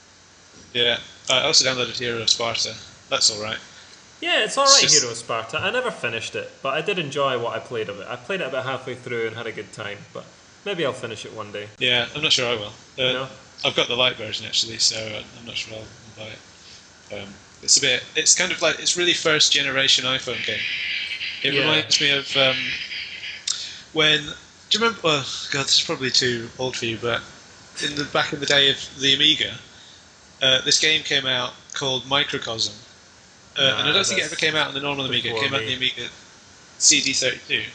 Yeah, I also downloaded Hero of Sparta. That's all right. Yeah, it's alright, just- Hero of Sparta. I never finished it, but I did enjoy what I played of it. I played it about halfway through and had a good time, but maybe I'll finish it one day. Yeah, I'm not sure I will. Uh, No? I've got the light version actually, so I'm not sure I'll buy it. Um, it's a bit. It's kind of like it's really first generation iPhone game. It Yeah. reminds me of um, when. Do you remember? Oh God, this is probably too old for you, but in the back in the day of the Amiga, uh, this game came out called Microcosm, uh, Nah, and I don't think it that's ever came out on the normal Amiga. It before came out on me. the Amiga C D thirty-two,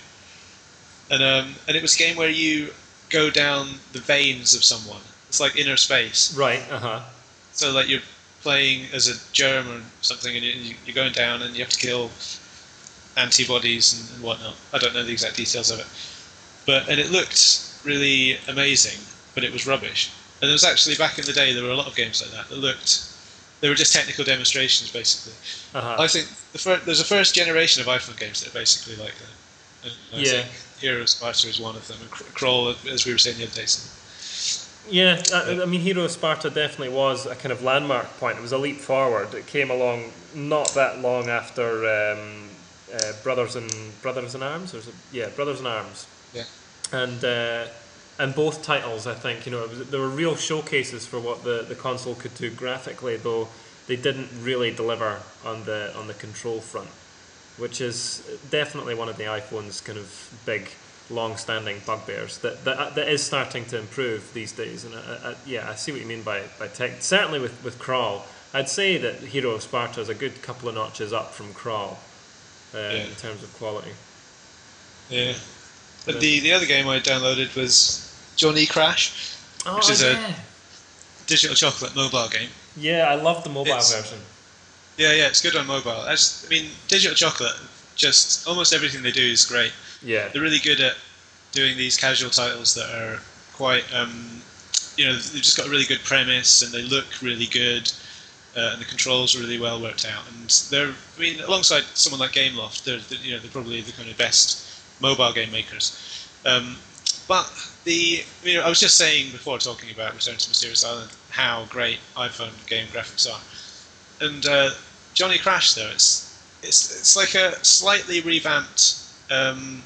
and um, and it was a game where you go down the veins of someone. It's like inner space. Right, uh huh. So like you're playing as a germ or something, and you- you're going down, and you have to kill antibodies and, and whatnot. I don't know the exact details of it, but and it looked really amazing, but it was rubbish. And there was actually back in the day there were a lot of games like that that looked. They were just technical demonstrations, basically. Uh-huh. I think the fir- there's a first generation of iPhone games that are basically like that. And I Yeah. think Hero of Sparta is one of them, and Cr- Crawl, as we were saying the other day. So. Yeah, I, I mean, Hero of Sparta definitely was a kind of landmark point. It was a leap forward. It came along not that long after um, uh, Brothers in Brothers in Arms, or is it? Yeah, Brothers in Arms. Yeah. And uh, and both titles, I think, you know, it was, there were real showcases for what the, the console could do graphically, though they didn't really deliver on the on the control front, which is definitely one of the iPhone's kind of big, long-standing bugbears that, that that is starting to improve these days. And I, I, yeah, I see what you mean by, by tech. Certainly with, with Crawl, I'd say that Hero of Sparta is a good couple of notches up from Crawl. uh, Yeah. in terms of quality. Yeah. But the, the other game I downloaded was Johnny Crash, Oh, which is yeah. a Digital Chocolate mobile game. Yeah, I love the mobile It's- version. Yeah, yeah, it's good on mobile. I, just, I mean, Digital Chocolate, just almost everything they do is great. Yeah. They're really good at doing these casual titles that are quite, um, you know, they've just got a really good premise and they look really good, uh, and the controls are really well worked out. And they're, I mean, alongside someone like Gameloft, they're, they're you know, they're probably the kind of best mobile game makers. Um, but the, you know, I was just saying before talking about Return to Mysterious Island how great iPhone game graphics are, and uh, Johnny Crash though it's it's it's like a slightly revamped um,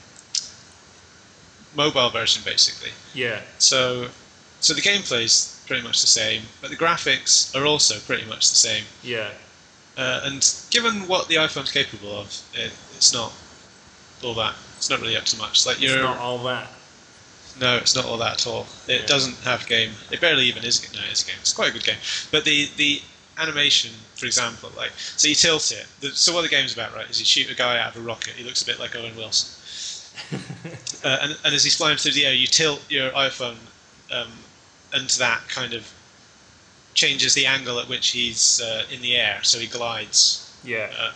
mobile version basically. Yeah. So so the gameplay's pretty much the same, but the graphics are also pretty much the same. Yeah. Uh, and given what the iPhone's capable of, it, it's not all that. It's not really up to much. Like It's you're not all that. no, it's not all that at all. It Yeah. doesn't have game. It barely even is. No, it's a game. It's quite a good game. But the the animation, for example, like so you tilt it. The, so what the game's about, right, is you shoot a guy out of a rocket. He looks a bit like Owen Wilson. uh, and and as he's flying through the air, you tilt your iPhone, um, and that kind of changes the angle at which he's uh, in the air, so he glides. Yeah. Uh,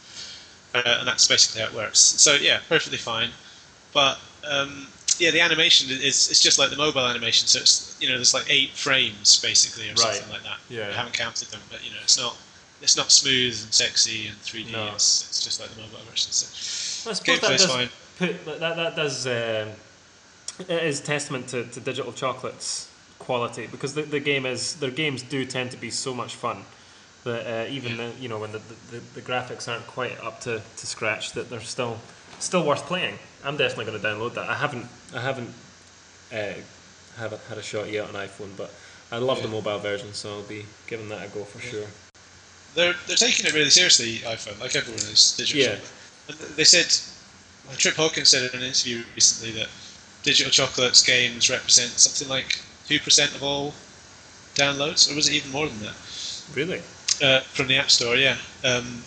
uh, and that's basically how it works. So yeah, perfectly fine. But um, yeah, the animation is it's just like the mobile animation. So it's you know there's like eight frames basically or Right. something like that. Yeah. I haven't counted them, but you know it's not it's not smooth and sexy and three D. No. It's, it's just like the mobile version. So Well, I suppose that gameplay's does fine. put that that does um, it is testament to, to Digital Chocolate's quality, because the, the game is their games do tend to be so much fun that uh, even Yeah. the, you know when the, the, the graphics aren't quite up to, to scratch, that they're still still worth playing. I'm definitely going to download that. I haven't I haven't uh, haven't had a shot yet on iPhone, but I love the Yeah. mobile version, so I'll be giving that a go for Yeah. sure. They're they're taking it really seriously. iPhone, like everyone is. Digital Yeah. Chocolate. And they said, well, Trip Hawkins said in an interview recently that Digital Chocolate's games represent something like two percent of all downloads, or was it even more than that? Really? Uh, from the App Store, yeah. Um,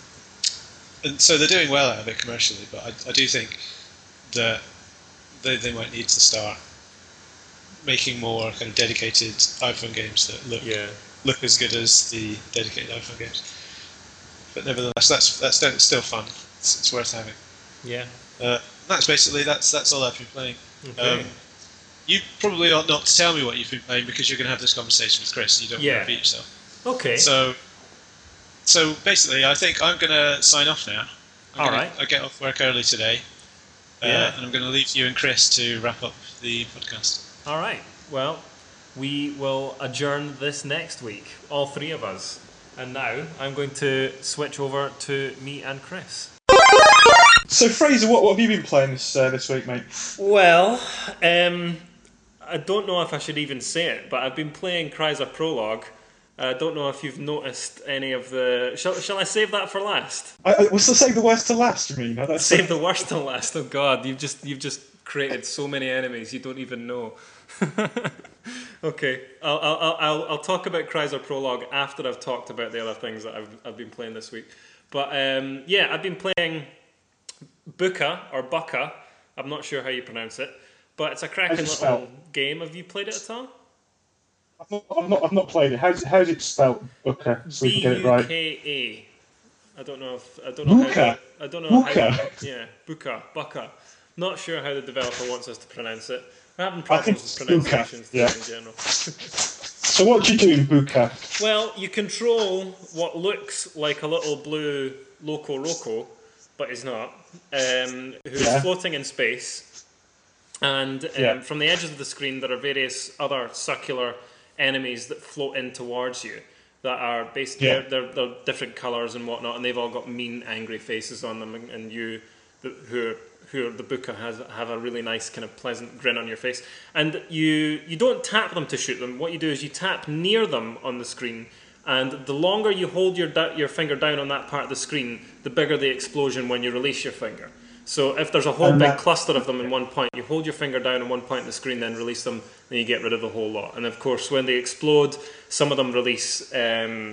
and so they're doing well out of it commercially, but I, I do think that they, they might need to start making more kind of dedicated iPhone games that look Yeah. look as good as the dedicated iPhone games. But nevertheless, that's that's still- still fun. It's, it's worth having. Yeah. Uh, that's basically that's that's all I've been playing. Okay. Um, you probably ought not to tell me what you've been playing because you're going to have this conversation with Chris. And you don't Yeah. want to repeat yourself. okay. So, so basically, I think I'm going to sign off now. I'm All gonna, right. I get off work early today, uh, Yeah. and I'm going to leave you and Chris to wrap up the podcast. All right. Well, we will adjourn this next week, all three of us. And now I'm going to switch over to me and Chris. So Fraser, what, what have you been playing this uh, this week, mate? Well, um, I don't know if I should even say it, but I've been playing Chrysler Prologue. I don't know if you've noticed any of the... Shall, shall I save that for last? I, I was to save the worst to last. You mean? No, that's Save the worst to last. Oh God, you've just you've just created so many enemies you don't even know. Okay, I'll, I'll I'll I'll talk about Chrysler Prologue after I've talked about the other things that I've I've been playing this week. But um, yeah, I've been playing Buka or Bucka. I'm not sure how you pronounce it, but it's a cracking How's it little spelled? game. Have you played it at all? I've not, I've not, I've not played it. How's, how's it spelled, Booker? So we B can get it U right. K A. I don't know if I don't know how. Buka? The, I don't know how. Buka? Yeah, Buka, Bucka. Not sure how the developer wants us to pronounce it. We're having I think problems with it's pronunciations Buka, yeah. in general. So what do you do in Buka? Well, you control what looks like a little blue Loco Roco, but is not, um, who's Yeah. floating in space. And um, Yeah. from the edges of the screen, there are various other circular enemies that float in towards you that are basically Yeah. they're, they're, they're different colours and whatnot, and they've all got mean, angry faces on them, and, and you, the, who are who are the Buka, has have a really nice kind of pleasant grin on your face, and you you don't tap them to shoot them. What you do is you tap near them on the screen, and the longer you hold your da- your finger down on that part of the screen, the bigger the explosion when you release your finger. So if there's a whole And big that- cluster of them in one point, you hold your finger down on one point in the screen, then release them, then you get rid of the whole lot. And of course, when they explode, some of them release um,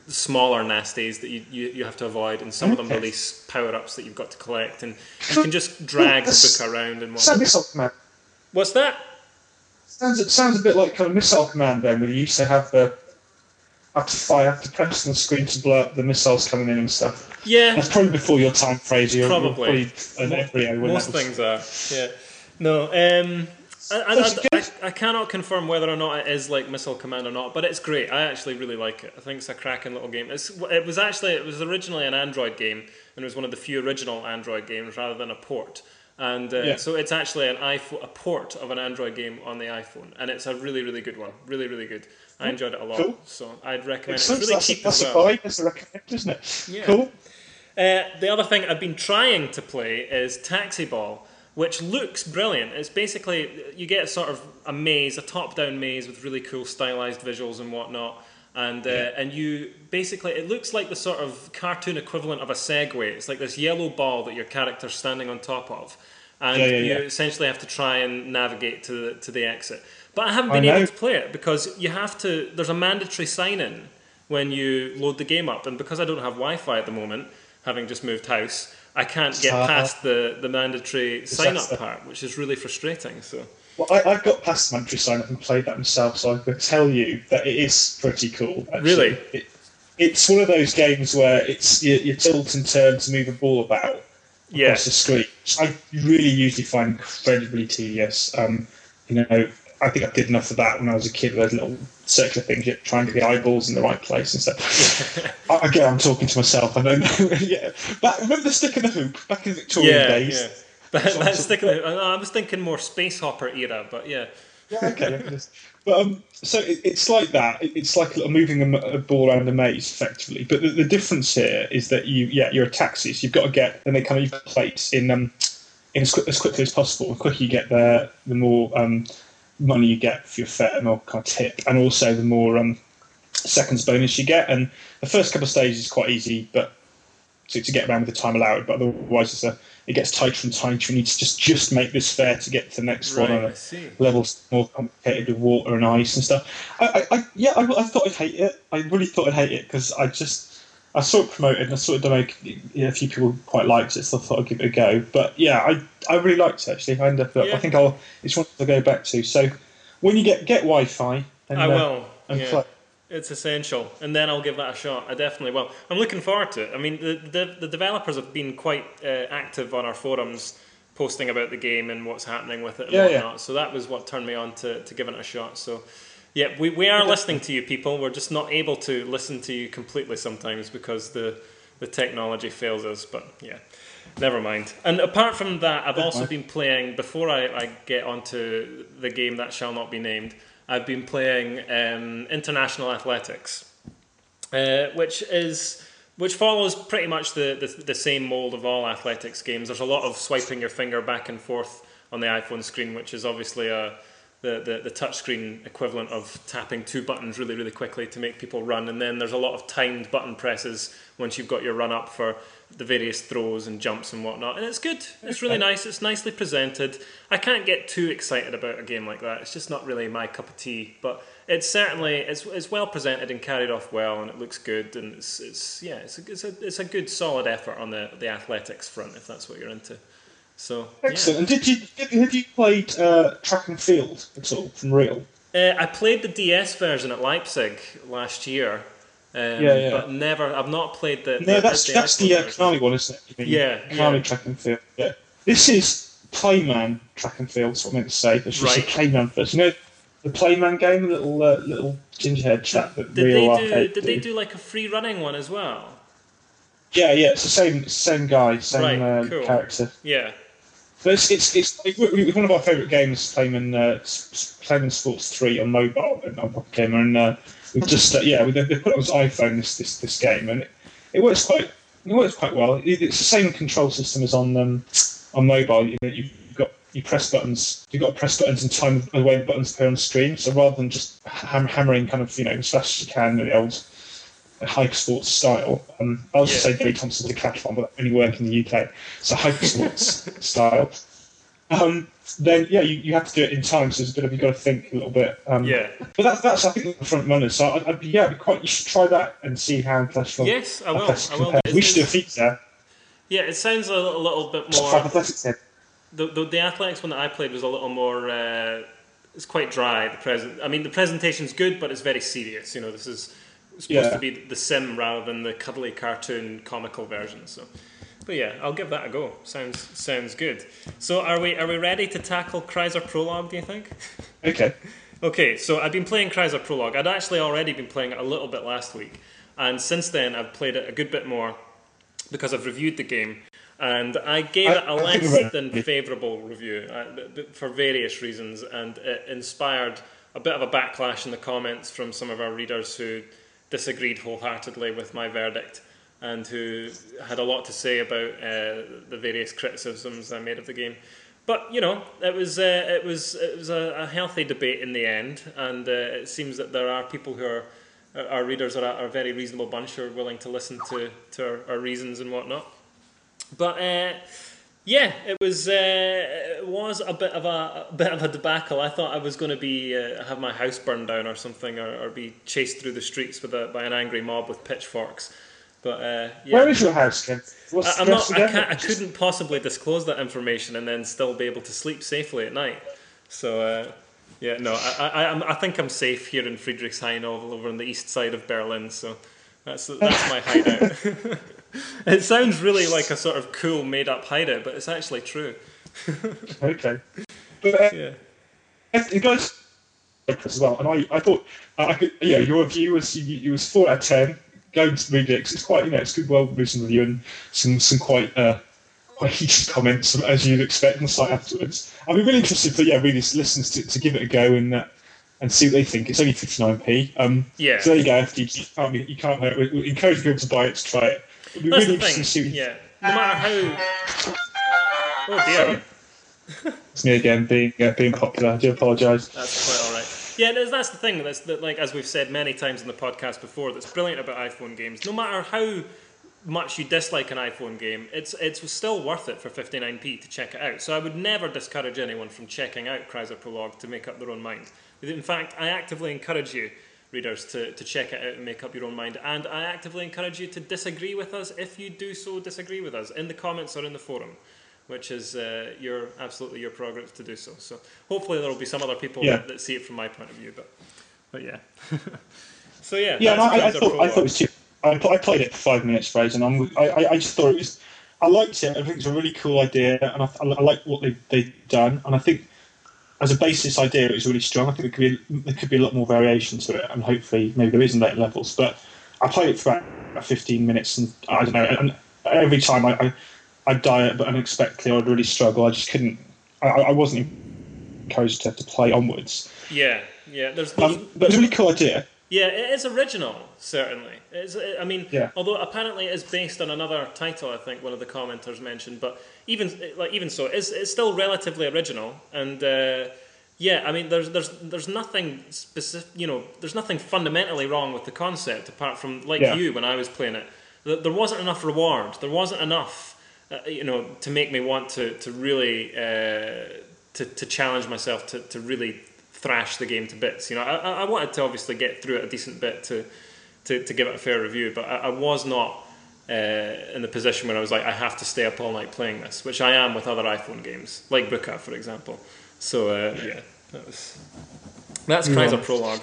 smaller nasties that you, you, you have to avoid, and some of them Okay. release power-ups that you've got to collect, and you can just drag the That's- book around and Sounds whatnot. Missile Command. What's that? Sounds it sounds a bit like kind of Missile Command then, where you used to have the have to fire, have to press on the screen to blow up the missiles coming in and stuff. Yeah, That's probably before your time, Fraser. You're, Probably. you're probably an embryo when most that was. things are. Yeah. No, um, I, I, That's I, good. I, I cannot confirm whether or not it is like Missile Command or not, but it's great. I actually really like it. I think it's a cracking little game. It's, it was actually it was originally an Android game, and it was one of the few original Android games rather than a port. And uh, Yeah. so it's actually an iPhone, a port of an Android game on the iPhone, and it's a really, really good one. Really, really good. I enjoyed it a lot, Cool. so I'd recommend it. It's Excellent. really that's cheap a, that's as a well. buy. That's a recommend, isn't it? Yeah. Cool. Uh, the other thing I've been trying to play is Taxi Ball, which looks brilliant. It's basically, you get sort of a maze, a top-down maze with really cool stylized visuals and whatnot. And uh, Yeah. and you basically, it looks like the sort of cartoon equivalent of a Segway. It's like this yellow ball that your character's standing on top of. And Yeah, yeah, you yeah. essentially have to try and navigate to the, to the exit. But I haven't I been know. able to play it because you have to, there's a mandatory sign-in when you load the game up. And because I don't have Wi-Fi at the moment, having just moved house, I can't get Uh, past the, the mandatory sign-up the- part, which is really frustrating. So Well, I, I got past the mandatory sign up and played that myself, so I could tell you that it is pretty cool. Actually. Really? It, it's one of those games where it's you, you tilt and turn to move a ball about yeah, across the screen, which I really usually find incredibly tedious. Um, you know, I think I did enough of that when I was a kid with those little circular things, you trying to get the eyeballs in the right place and stuff. I, again, I'm talking to myself. I don't know. yeah, but remember the stick in the hoop back in the Victorian yeah, days? yeah. That, that's sticking. I was thinking more Space Hopper era, but yeah. Yeah, okay. yeah, but um, so it, it's like that. It, it's like a little moving a, m- a ball around a maze, effectively. But the, the difference here is that you, yeah, you're a taxi, so you've got to get, then they kind of you've got plates in um, in as, quick, as quickly as possible. The quicker you get there, the more um, money you get for your fare, the more kind of tip, and also the more um, seconds bonus you get. And the first couple of stages is quite easy, but to, to get around with the time allowed. But otherwise, it's a, it gets tighter and tighter. You need to just just make this fare to get to the next Right, one. I And see. levels more complicated with water and ice and stuff. I, I, I yeah, I, I thought I'd hate it. I really thought I'd hate it because I just I saw it promoted and I saw it done. You know, a few people quite liked it, so I thought I'd give it a go. But yeah, I I really liked it actually. I ended up. Yeah. I think I'll. It's one to go back to. So when you get get Wi-Fi, and, I uh, will. and Yeah. play. It's essential, and then I'll give that a shot. I definitely will. I'm looking forward to it. I mean, the the, the developers have been quite uh, active on our forums, posting about the game and what's happening with it and Yeah, yeah. whatnot. So that was what turned me on to, to giving it a shot. So, yeah, we, we are listening to you, people. We're just not able to listen to you completely sometimes because the the technology fails us. But yeah, never mind. And apart from that, I've also been playing, before I, I get onto the game that shall not be named, I've been playing um, International Athletics, uh, which is which follows pretty much the, the the same mold of all athletics games. There's a lot of swiping your finger back and forth on the iPhone screen, which is obviously a the, the, the touchscreen equivalent of tapping two buttons really, really quickly to make people run. And then there's a lot of timed button presses once you've got your run up for the various throws and jumps and whatnot. And it's good. It's really nice. It's nicely presented. I can't get too excited about a game like that. It's just not really my cup of tea. But it's certainly, it's, it's well presented and carried off well, and it looks good. And it's, it's yeah, it's a, it's, a, it's a good solid effort on the, the athletics front, if that's what you're into. So, Excellent. And did you have you have you played uh, track and field at all from Real? Uh, I played the D S version at Leipzig last year, um, Yeah, yeah. but never. I've not played the. No, the, that's the that's iPhone the uh, version. Konami one, isn't it? You mean? Yeah, Konami yeah. track and field. Yeah. This is Playman track and field. That's what I meant to say. It's just Right. a Playman first. You know the Playman game, the little uh, little gingerhead chap that Did Real they do? Arcade Did they do like a free running one as well? Yeah, yeah. It's the same same guy, same Right, uh, cool. character. Yeah. But it's it's, it's like, we- we- one of our favourite games, Playman uh, S- Playman Sports Three on mobile and on Pocket Gamer, and uh, we've just uh, yeah, we they put it on his iPhone this this this game, and it, it works quite it works quite well. It, it's the same control system as on um, on mobile. You know, you've got you press buttons, you've got to press buttons in time with the way the buttons appear on the screen. So rather than just ham- hammering kind of you know as fast as you can in the old hypersports style. Um, I was Yeah. to say Gary Thompson's decathlon, but that only work in the U K. So hypersports style. um, then yeah, you, you have to do it in time. So there's a bit of you've got to think a little bit. Um, Yeah. But that's that's I think the front runners. So I'd, I'd be yeah, I'd be quite. You should try that and see how Athletic. Yes, I will. Athletic I will. compares. It's- We should do a it's- feature. Yeah, it sounds a little, little bit Top more. five Athletics then. The, the the athletics one that I played was a little more. Uh, it's quite dry. The present. I mean, the presentation's good, but it's very serious. You know, this is supposed Yeah. to be the sim rather than the cuddly cartoon comical version. So, but yeah, I'll give that a go. Sounds sounds good. So, are we are we ready to tackle Chrysler Prologue? Do you think? Okay. Okay, so I've been playing Chrysler Prologue. I'd actually already been playing it a little bit last week, and since then I've played it a good bit more because I've reviewed the game. And I gave I- it a I think less we're- than favourable review uh, b- b- for various reasons, and it inspired a bit of a backlash in the comments from some of our readers who disagreed wholeheartedly with my verdict and who had a lot to say about uh, the various criticisms I made of the game. But you know, it was uh, it was it was a, a healthy debate in the end, and uh, it seems that there are people who are our readers are a, are a very reasonable bunch who are willing to listen to to our, our reasons and whatnot. But uh, yeah, it was uh, it was a bit of a, a bit of a debacle. I thought I was going to be uh, have my house burned down or something, or, or be chased through the streets with a, by an angry mob with pitchforks. But uh, yeah, Where is your house, Ken? What's I, I'm the not. address I again? can't. I couldn't possibly disclose that information and then still be able to sleep safely at night. So uh, yeah, no, I, I, I'm, I think I'm safe here in Friedrichshain, over on the east side of Berlin. So that's that's my hideout. It sounds really like a sort of cool, made-up hideout, but it's actually true. Okay. But uh, Yeah. you guys as well, and I, I thought, uh, I could, yeah, your review was you, you was four out of ten. Going to read it, 'cause it's quite, you know, it's good, well written review and some some quite uh, quite heated comments as you'd expect on the site afterwards. I'd be really interested for yeah, readers, listeners to, to give it a go and uh, and see what they think. It's only fifty-nine p. Um, Yeah. So there you go. F D G, you can't, you can't hurt. We, we encourage people to buy it, to try it. It'd be That's really the thing. interesting to see. What Yeah. No matter how. Oh dear. It's me again being uh, being popular. I do apologise. That's quite all right. Yeah, that's, that's the thing. That's that, like as we've said many times in the podcast before. That's brilliant about iPhone games. No matter how much you dislike an iPhone game, it's it's still worth it for fifty-nine p to check it out. So I would never discourage anyone from checking out Chrysler Prologue to make up their own mind. In fact, I actively encourage you, readers, to, to check it out and make up your own mind. And I actively encourage you to disagree with us if you do so disagree with us in the comments or in the forum, which is uh, your absolutely your prerogative to do so. So hopefully there will be some other people Yeah. that, that see it from my point of view. But but yeah. So yeah. Yeah, and that's I, I, Chrysler thought I Prologue. thought it was too. I, I played it for five minutes, Fraser, and I'm, I, I I just thought it was. I liked it. I think it's a really cool idea, and I, I, I like what they they've done. And I think as a basis idea, it was really strong. I think there could be there could be a lot more variation to it, and hopefully maybe there is in later levels. But I played it for about, about fifteen minutes, and I don't know. And every time I I, I die it, but unexpectedly, I'd really struggle. I just couldn't. I, I wasn't encouraged to have to play onwards. Yeah, yeah. There's, there's Um, but it's a really cool idea. Yeah, it is original, certainly. It's, I mean, Yeah. although apparently it is based on another title, I think one of the commenters mentioned, but even like even so, it's, it's still relatively original. And uh, yeah, I mean, there's there's there's nothing specific, you know, there's nothing fundamentally wrong with the concept apart from like Yeah. you when I was playing it, th- there wasn't enough reward, there wasn't enough, uh, you know, to make me want to to really uh, to to challenge myself to to really thrash the game to bits. You know, I, I wanted to obviously get through it a decent bit to to, to give it a fair review, but I, I was not uh, in the position where I was like, I have to stay up all night playing this, which I am with other iPhone games, like Buka, for example. So uh, yeah, that was that's Chrysler Yeah. Prologue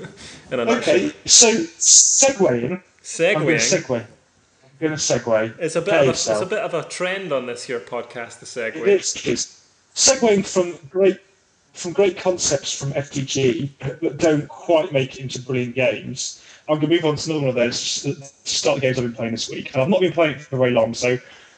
in a nutshell. Okay, so segueing. I'm going to Segueing. segue. I'm going to segue. It's a bit Prepare of a, it's yourself. a bit of a trend on this here podcast, the segue. It is, it is. Segueing from great from great concepts from F D G that don't quite make it into brilliant games. I'm going to move on to another one of those to start the games I've been playing this week. And I've not been playing it for very long, so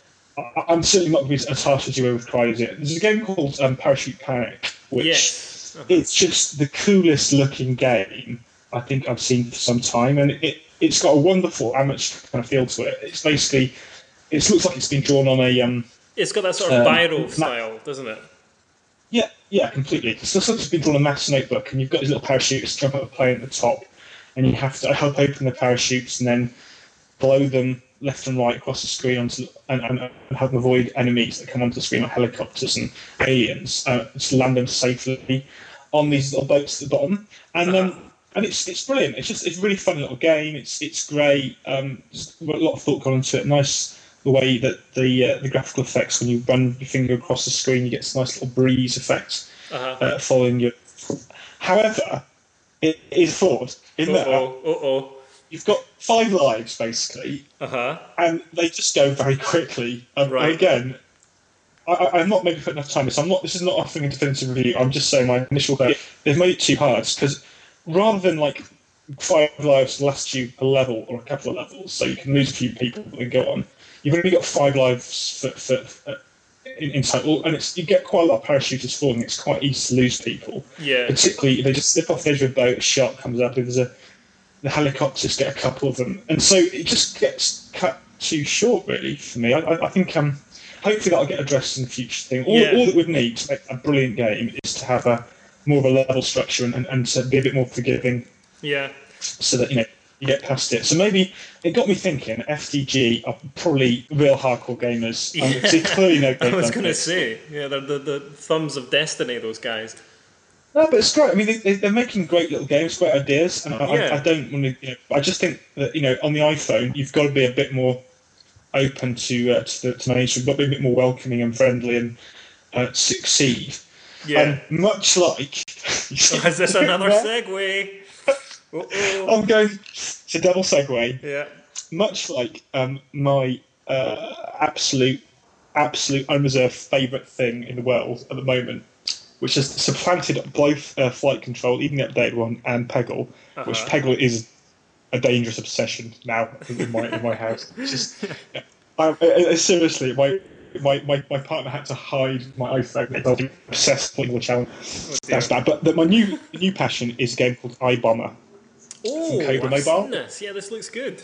I- I'm certainly not going to be as harsh as you were with Crysis. There's a game called um, Parachute Panic, which Yes. Uh-huh. it's just the coolest looking game I think I've seen for some time, and it it's got a wonderful amateur kind of feel to it. It's basically it looks like it's been drawn on a um It's got that sort of Um, biro ma- style, doesn't it? yeah yeah completely. It's looks like it's been drawn on a maths notebook, and you've got these little parachutes jump up a plane at the top, and you have to help open the parachutes and then blow them left and right across the screen onto, and, and, and have them avoid enemies that come onto the screen, like helicopters and aliens, uh, just land them safely on these little boats at the bottom. And Uh-huh. um, and it's it's brilliant. It's just it's a really fun little game. It's it's great. Um, just a lot of thought gone into it. Nice the way that the uh, the graphical effects, when you run your finger across the screen, you get some nice little breeze effects Uh-huh. uh, following you. However, it is flawed in that Uh-oh. Uh-oh. you've got five lives basically, Uh-huh. and they just go very quickly. Um, Right. and again, I, I- I'm not maybe putting enough time in this. I'm not. This is not offering a definitive review. I'm just saying my initial thought. They've made it too hard because rather than like five lives last you a level or a couple of levels, so you can lose a few people and go on. You've only got five lives for, for, for in, in total, and it's you get quite a lot of parachuters falling. It's quite easy to lose people. Yeah. Particularly, they just slip off the edge of a boat. A shark comes up. If there's a the helicopters get a couple of them, and so it just gets cut too short, really, for me. I, I, I think um, hopefully that'll get addressed in the future thing. All, Yeah. all that we'd need to make a brilliant game is to have a more of a level structure and, and, and to be a bit more forgiving, Yeah. so that you know you get past it. So maybe it got me thinking. F D G are probably real hardcore gamers. Um, Yeah. 'cause they clearly know. I was going to say, yeah, they're the, the thumbs of destiny, those guys. No, but it's great. I mean, they, they, they're making great little games, great ideas, and I, Yeah. I, I don't want to. You know, I just think that you know, on the iPhone, you've got to be a bit more open to uh, to, the, to mainstream. You've got to be a bit more welcoming and friendly and uh, succeed. Yeah. And much like, Oh, is this another segue? Uh-oh. I'm going to double segue. Yeah. Much like um, my uh, absolute, absolute unreserved favourite thing in the world at the moment, which has supplanted both uh, Flight Control, even the updated one, and Peggle, which Uh-huh. Peggle is a dangerous obsession now in my in my house. It's just, yeah. I, I, I- seriously, my, my, my, my partner had to hide my iPhone. I was obsessed with the challenge. Oh, dear. That's bad. But the, my new new passion is a game called iBomber. Oh, Cobra I've Mobile. seen this. Yeah, this looks good.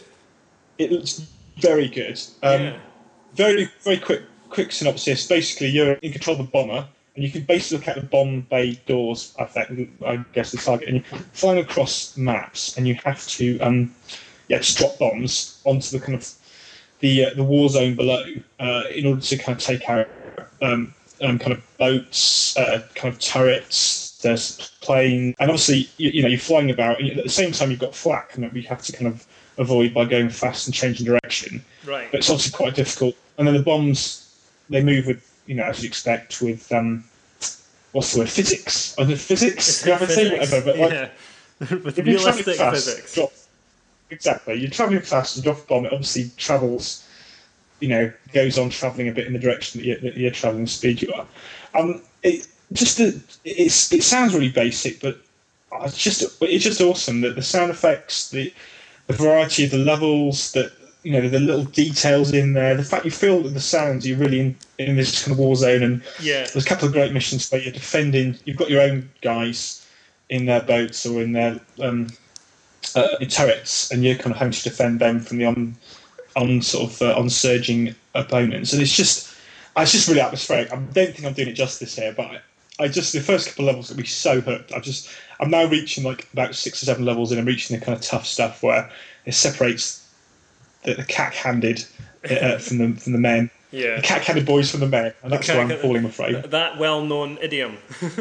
It looks very good. Um, yeah. Very very quick quick synopsis. Basically, you're in control of the bomber, and you can basically look at the bomb bay doors. I think I guess the target, and you're flying across maps, and you have to um, yeah, just drop bombs onto the kind of the uh, the war zone below uh, in order to kind of take out um, um, kind of boats, uh, kind of turrets. There's plane, and obviously you, you know you're flying about. And at the same time, you've got flak, and that we have to kind of avoid by going fast and changing direction. Right. But it's obviously quite difficult. And then the bombs, they move with, you know, as you expect, with um, what's the word? Physics. I don't know, physics, gravity, Physics, whatever. But like, yeah. With if you're travelling realistic fast, physics. drop, exactly. You're travelling fast, and drop a bomb. It obviously travels, you know, goes on travelling a bit in the direction that you're, that you're travelling, speed you are. Um, it just the, it's it sounds really basic, but it's just it's just awesome that the sound effects, the the variety of the levels, that you know the little details in there, the fact you feel that the sounds you're really in, in this kind of war zone, and Yeah. there's a couple of great missions where you're defending. You've got your own guys in their boats or in their um, uh, in turrets, and you're kind of having to defend them from the on on sort of uh, on surging opponents. And it's just, it's just really atmospheric. I don't think I'm doing it justice here, but I, I just the first couple of levels got me so hooked. I just I'm now reaching like about six or seven levels, and I'm reaching the kind of tough stuff where it separates the, the cack-handed uh, from the from the men. Yeah. The cack-handed boys from the men, and that's where I'm cack- falling, I'm afraid. That well-known idiom.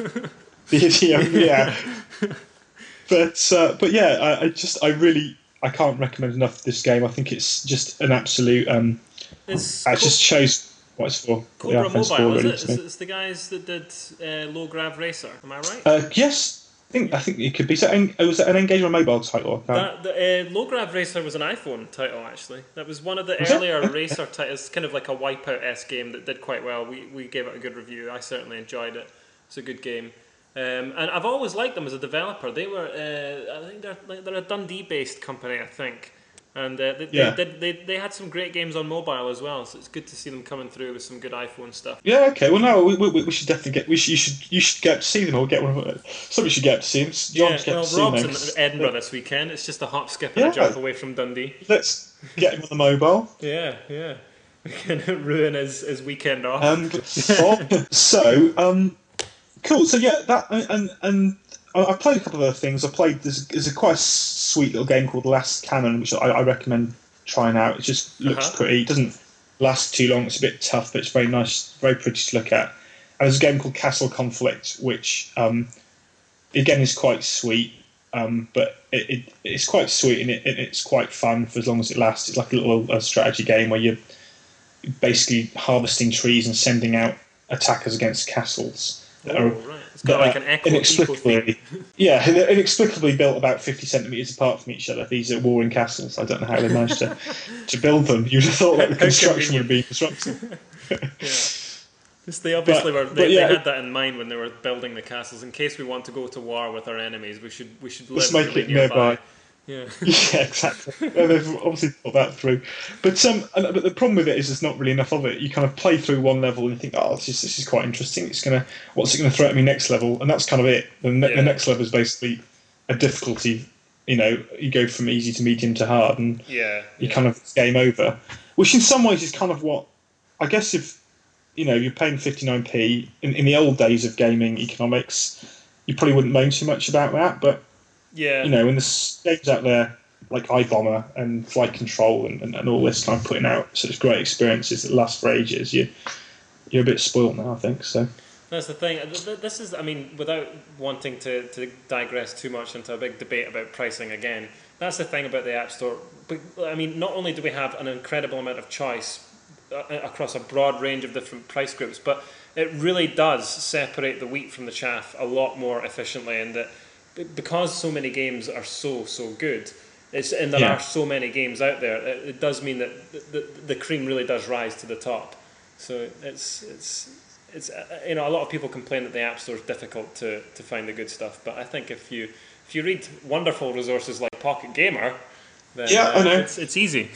The idiom, yeah. But uh, but yeah, I, I just I really I can't recommend enough this game. I think it's just an absolute. Um, It's it Co- just shows what it's for. what the Cobra iPhone's for, Mobile, is really, it? to It's, me. it's the guys that did uh, Low Grav Racer. Am I right? Uh, yes, I think I think it could be. So, en- was it an Engagement Mobile title? I can't- That the, uh, Low Grav Racer was an iPhone title actually. That was one of the Was it? earlier racer titles, kind of like a Wipeout-esque game that did quite well. We we gave it a good review. I certainly enjoyed it. It's a good game. Um, and I've always liked them as a developer. They were, uh, I think they're like, they're a Dundee-based company, I think, and uh, they, Yeah. they, they, they they had some great games on mobile as well. So it's good to see them coming through with some good iPhone stuff. Yeah. Okay. Well, no, we, we, we should definitely get. We should, you should you should get to see them or get one of them. Somebody should get to see them. John Yeah, should get well, to see them. Rob's in next. Edinburgh this weekend. It's just a hop, skip, and Yeah. a jump away from Dundee. Let's get him on the mobile. Yeah, yeah. We can ruin his, his weekend off. Um, so, um, cool. So yeah, that and and I- I've played a couple of other things. I played there's, there's a quite a sweet little game called Last Cannon, which I, I recommend trying out. It just looks Uh-huh. pretty. It doesn't last too long. It's a bit tough, but it's very nice, very pretty to look at. And there's a game called Castle Conflict, which um, again is quite sweet. Um, but it, it, it's quite sweet and it, it, it's quite fun for as long as it lasts. It's like a little a strategy game where you're basically harvesting trees and sending out attackers against castles. Oh, Are, right. It's got like an echo, inexplicably, eco yeah, inexplicably built about fifty centimeters apart from each other. These are warring castles. I don't know how they managed to, to build them. You'd have thought that the How construction would convenient. be disrupted. Yeah. Just they obviously But- were. but They, yeah, they it- had that in mind when they were building the castles. In case we want to go to war with our enemies, we should we should Let's live make really it nearby. Yeah. Yeah, exactly. Well, they've obviously thought that through. But um, and- but the problem with it is there's not really enough of it. You kind of play through one level and you think, oh, this is, this is quite interesting. It's gonna, what's it gonna throw at me next level? And that's kind of it. The, ne- Yeah. the next level is basically a difficulty. You know, you go from easy to medium to hard, and Yeah. you yeah. kind of it's game over. Which in some ways is kind of what I guess if you know you're paying fifty-nine p in, in the old days of gaming economics, you probably wouldn't moan too much about that. But Yeah. you know, when there's games out there like iBomber and Flight Control and, and, and all this kind of putting out such great experiences that last for ages, you you're a bit spoilt now, I think. So That's the thing. Th- th- This is, I mean, without wanting to, to digress too much into a big debate about pricing again, that's the thing about the App Store. But, I mean, not only do we have an incredible amount of choice uh, across a broad range of different price groups, but it really does separate the wheat from the chaff a lot more efficiently. And that b- because so many games are so, so good, it's, and there Yeah. are so many games out there, it, it does mean that the, the, the cream really does rise to the top. So it's it's it's uh, you know, a lot of people complain that the App Store is difficult to, to find the good stuff, but I think if you if you read wonderful resources like Pocket Gamer, then Yeah, uh, I know. it's it's easy.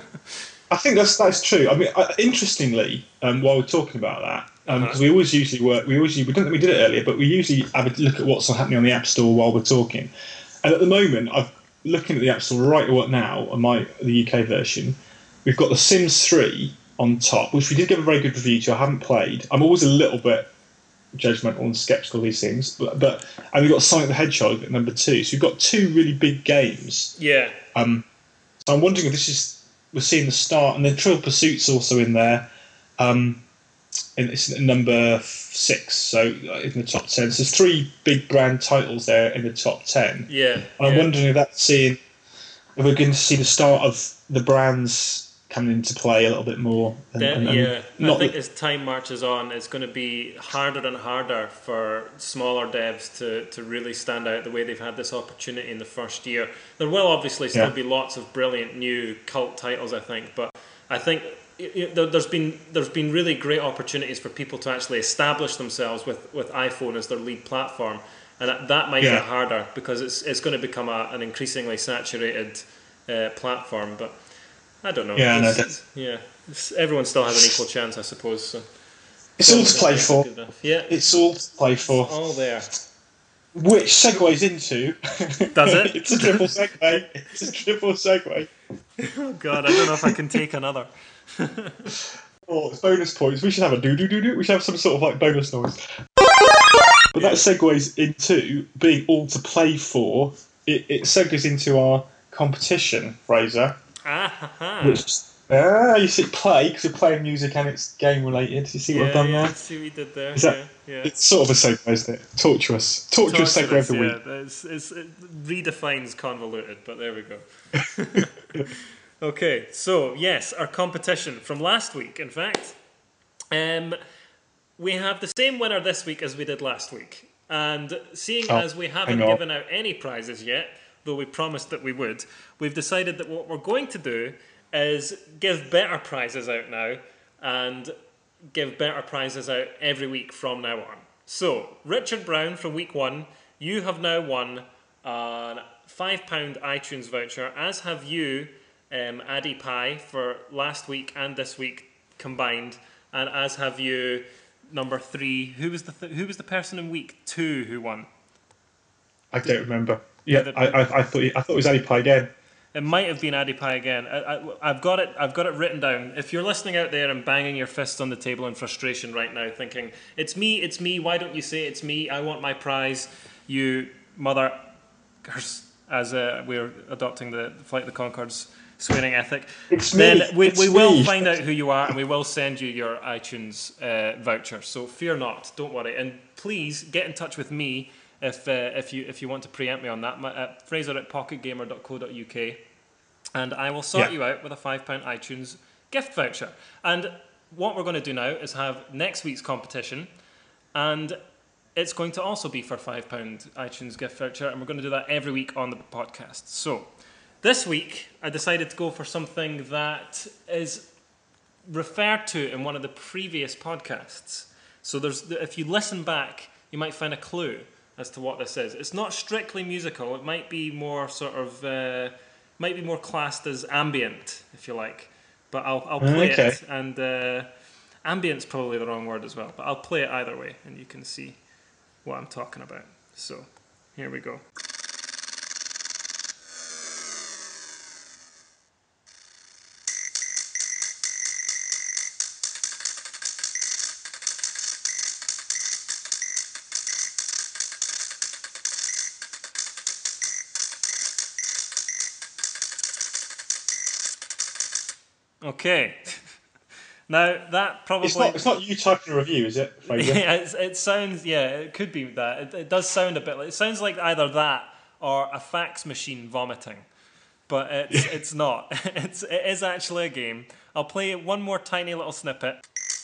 I think that's that's true. I mean, uh, interestingly, um, while we're talking about that, because Uh-huh. we always usually work, we always we don't think we did it earlier, but we usually have a look at what's happening on the App Store while we're talking. And at the moment, I'm looking at the App Store right what now on my the U K version. We've got The Sims three on top, which we did give a very good review to. I haven't played. I'm always a little bit judgmental and sceptical of these things, but, but and we've got Sonic the Hedgehog at number two. So we've got two really big games. Yeah, Um, so I'm wondering if this is we're seeing the start, and the Trill Pursuit's also in there. Um, and it's at number six, so in the top ten. So there's three big brand titles there in the top ten. yeah. And I'm yeah. wondering if that's seeing if we're going to see the start of the brands coming into play a little bit more. And, Then, and- and yeah, I not think that- as time marches on, it's going to be harder and harder for smaller devs to, to really stand out the way they've had this opportunity in the first year. There will obviously still Yeah. be lots of brilliant new cult titles, I think, but I think y- y- there- there's been there's been really great opportunities for people to actually establish themselves with, with iPhone as their lead platform, and that, that might Yeah. get harder because it's it's going to become a, an increasingly saturated uh, platform, but. I don't know. Yeah, no, It's- that's- yeah. It's- everyone still has an equal chance, I suppose. So. It's all to play for. Good enough. Yeah, It's all to play for. all there. Which segues into. Does it? It's a triple segue. It's a triple segue. Oh God, I don't know if I can take another. Oh, it's bonus points. We should have a do do do do. We should have some sort of like bonus noise. But that segues into being all to play for. It, it segues into our competition, Fraser. Ah, ha, ha. Which ah, you see play because we're playing music and it's game related. You see what yeah, I've done yeah, there? see what you did there. Is that- yeah, yeah. It's sort of a segue, isn't it? Tortuous, tortuous segue of the week. Yeah, it's, it's, it redefines convoluted, but there we go. Okay, so yes, our competition from last week, in fact. Um, we have the same winner this week as we did last week. And seeing Oh, as we haven't hang on. given out any prizes yet, though we promised that we would, we've decided that what we're going to do is give better prizes out now and give better prizes out every week from now on. So, Richard Brown from week one, you have now won a five pound iTunes voucher, as have you, um, Addy Pie, for last week and this week combined, and as have you, number three. Who was the th- who was the person in week two who won? I don't remember. Yeah, the- I, I, I thought I thought it was Ali Pie again. It might have been Addy Pie again. I, I, I've got it. I've got it written down. If you're listening out there and banging your fists on the table in frustration right now, thinking it's me, it's me. Why don't you say it's me? I want my prize. You mother. as uh, we're adopting the Flight of the Conchords swearing ethic, It's then me. we, It's we will me. find out who you are and we will send you your iTunes uh, voucher. So fear not, don't worry. And please get in touch with me if uh, if you if you want to preempt me on that. My, uh, Fraser at pocket gamer dot co dot uk, and I will sort Yeah. you out with a five pound iTunes gift voucher. And what we're going to do now is have next week's competition, and it's going to also be for five pound iTunes gift voucher, and we're going to do that every week on the podcast. So this week, I decided to go for something that is referred to in one of the previous podcasts. So there's, if you listen back, you might find a clue as to what this is. It's not strictly musical. It might be more sort of, uh, might be more classed as ambient, if you like. But I'll I'll play Okay. it, and uh, ambient's probably the wrong word as well. But I'll play it either way, and you can see what I'm talking about. So here we go. Okay. Now that probably It's not. It's not you typing a review, is it, Fraser? yeah, it's, it sounds yeah, it could be that. It, it does sound a bit like it sounds like either that or a fax machine vomiting, but it's it's not. It's it is actually a game. I'll play one more tiny little snippet.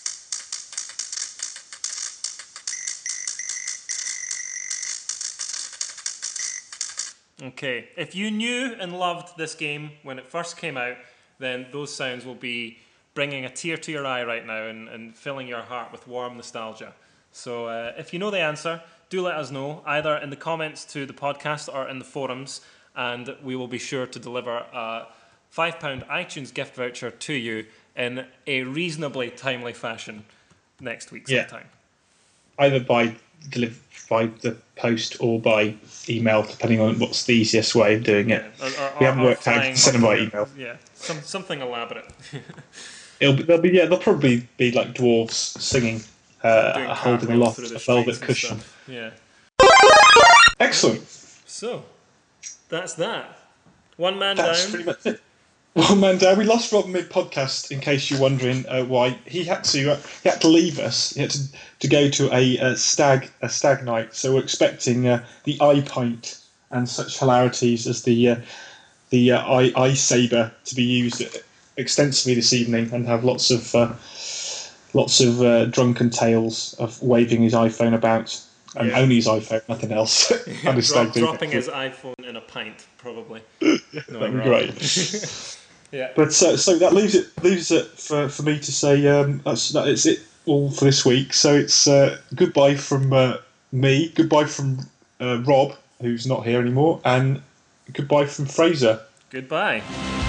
Okay, if you knew and loved this game when it first came out, then those sounds will be bringing a tear to your eye right now and, and filling your heart with warm nostalgia. So uh, if you know the answer, do let us know, either in the comments to the podcast or in the forums, and we will be sure to deliver a five pound iTunes gift voucher to you in a reasonably timely fashion next week Yeah. sometime. Either by deliver by the post or by email, depending on what's the easiest way of doing it. Or, or, We haven't or worked out flying send them by monthly- email. Yeah, some, something elaborate. It'll be, they'll be yeah, they'll probably be like dwarves singing, uh, Doing holding cartwheels aloft through the a velvet streets and cushion. stuff. Yeah. Excellent. So, that's that. One man That's down. pretty much it. Well, man, down. We lost Rob mid podcast. In case you're wondering uh, why, he had to uh, he had to leave us. He had to, to go to a, uh stag a stag night. So we're expecting uh, the eye pint and such hilarities as the uh, the uh, eye eye saber to be used extensively this evening, and have lots of uh, lots of uh, drunken tales of waving his iPhone about, and Yeah. only his iPhone, nothing else. on a stag Drop, do. dropping his iPhone in a pint, probably. That'd be great. Yeah. But uh, so that leaves it leaves it for, for me to say um, that's that is it all for this week. So it's uh, goodbye from uh, me, goodbye from uh, Rob, who's not here anymore, and goodbye from Fraser. Goodbye.